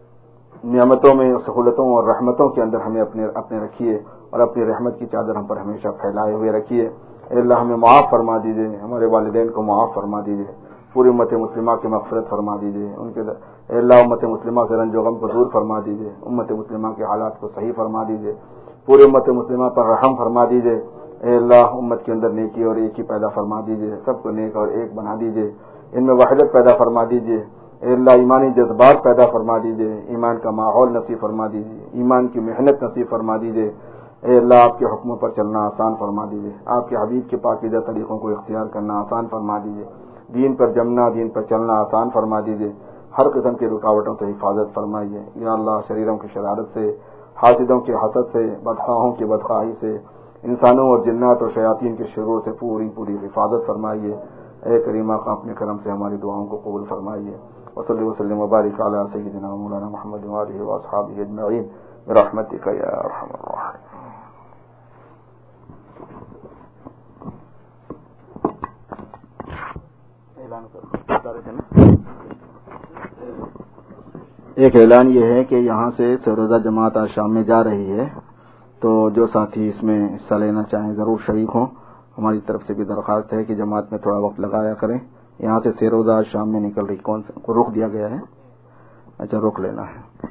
نعمتوں میں، سہولتوں اور رحمتوں کے اندر ہمیں اپنے اپنے رکھیے، اور اپنی رحمت کی چادر ہم پر ہمیشہ پھیلائے ہوئے رکھیے۔ اے اللہ ہمیں معاف فرما دیجیے، ہمارے والدین کو معاف فرما دیجیے، پوری امت مسلمہ کی مغفرت فرما دیجیے، ان کے اے اللہ امت مسلمہ سے رنج و غم کو دور فرما دیجیے، امت مسلمہ کے حالات کو صحیح فرما دیجیے، پوری امت مسلمہ پر رحم فرما دیجیے، اے اللہ امت کے اندر نیکی اور ایک ہی پیدا فرما دیجیے، سب کو نیک اور ایک بنا دیجیے، ان میں وحدت پیدا فرما دیجیے، اے اللہ ایمانی جذبات پیدا فرما دیجیے، ایمان کا ماحول نصیب فرما دیجیے، ایمان کی محنت نصیب فرما دیجیے، اے اللہ آپ کے حکموں پر چلنا آسان فرما دیجیے، آپ کے حبیب کے پاکیزہ طریقوں کو اختیار کرنا آسان فرما دیجیے، دین پر جمنا، دین پر چلنا آسان فرما دیجیے، ہر قسم کی رکاوٹوں سے حفاظت فرمائیے یا اللہ، شریروں کی شرارت سے، حاسدوں کے حسد سے، بدخواہوں کی بدخواہی سے، انسانوں اور جنات اور شیاطین کے شرور سے پوری پوری حفاظت فرمائیے، اے کریم آقا اپنے کرم سے ہماری دعاؤں کو قبول فرمائیے، وصلی وسلم وبارک علی سیدنا مولانا محمد وآلہ واصحابہ اجمعین برحمتک یا ارحم الراحمین۔ ایک اعلان یہ ہے کہ یہاں سے سروزہ جماعت آج شام میں جا رہی ہے، تو جو ساتھی اس میں حصہ لینا چاہیں ضرور شریک ہوں، ہماری طرف سے بھی درخواست ہے کہ جماعت میں تھوڑا وقت لگایا کریں۔ یہاں سے سروزہ آج شام میں نکل رہی، کون سا رخ دیا گیا ہے؟ اچھا رخ لینا ہے۔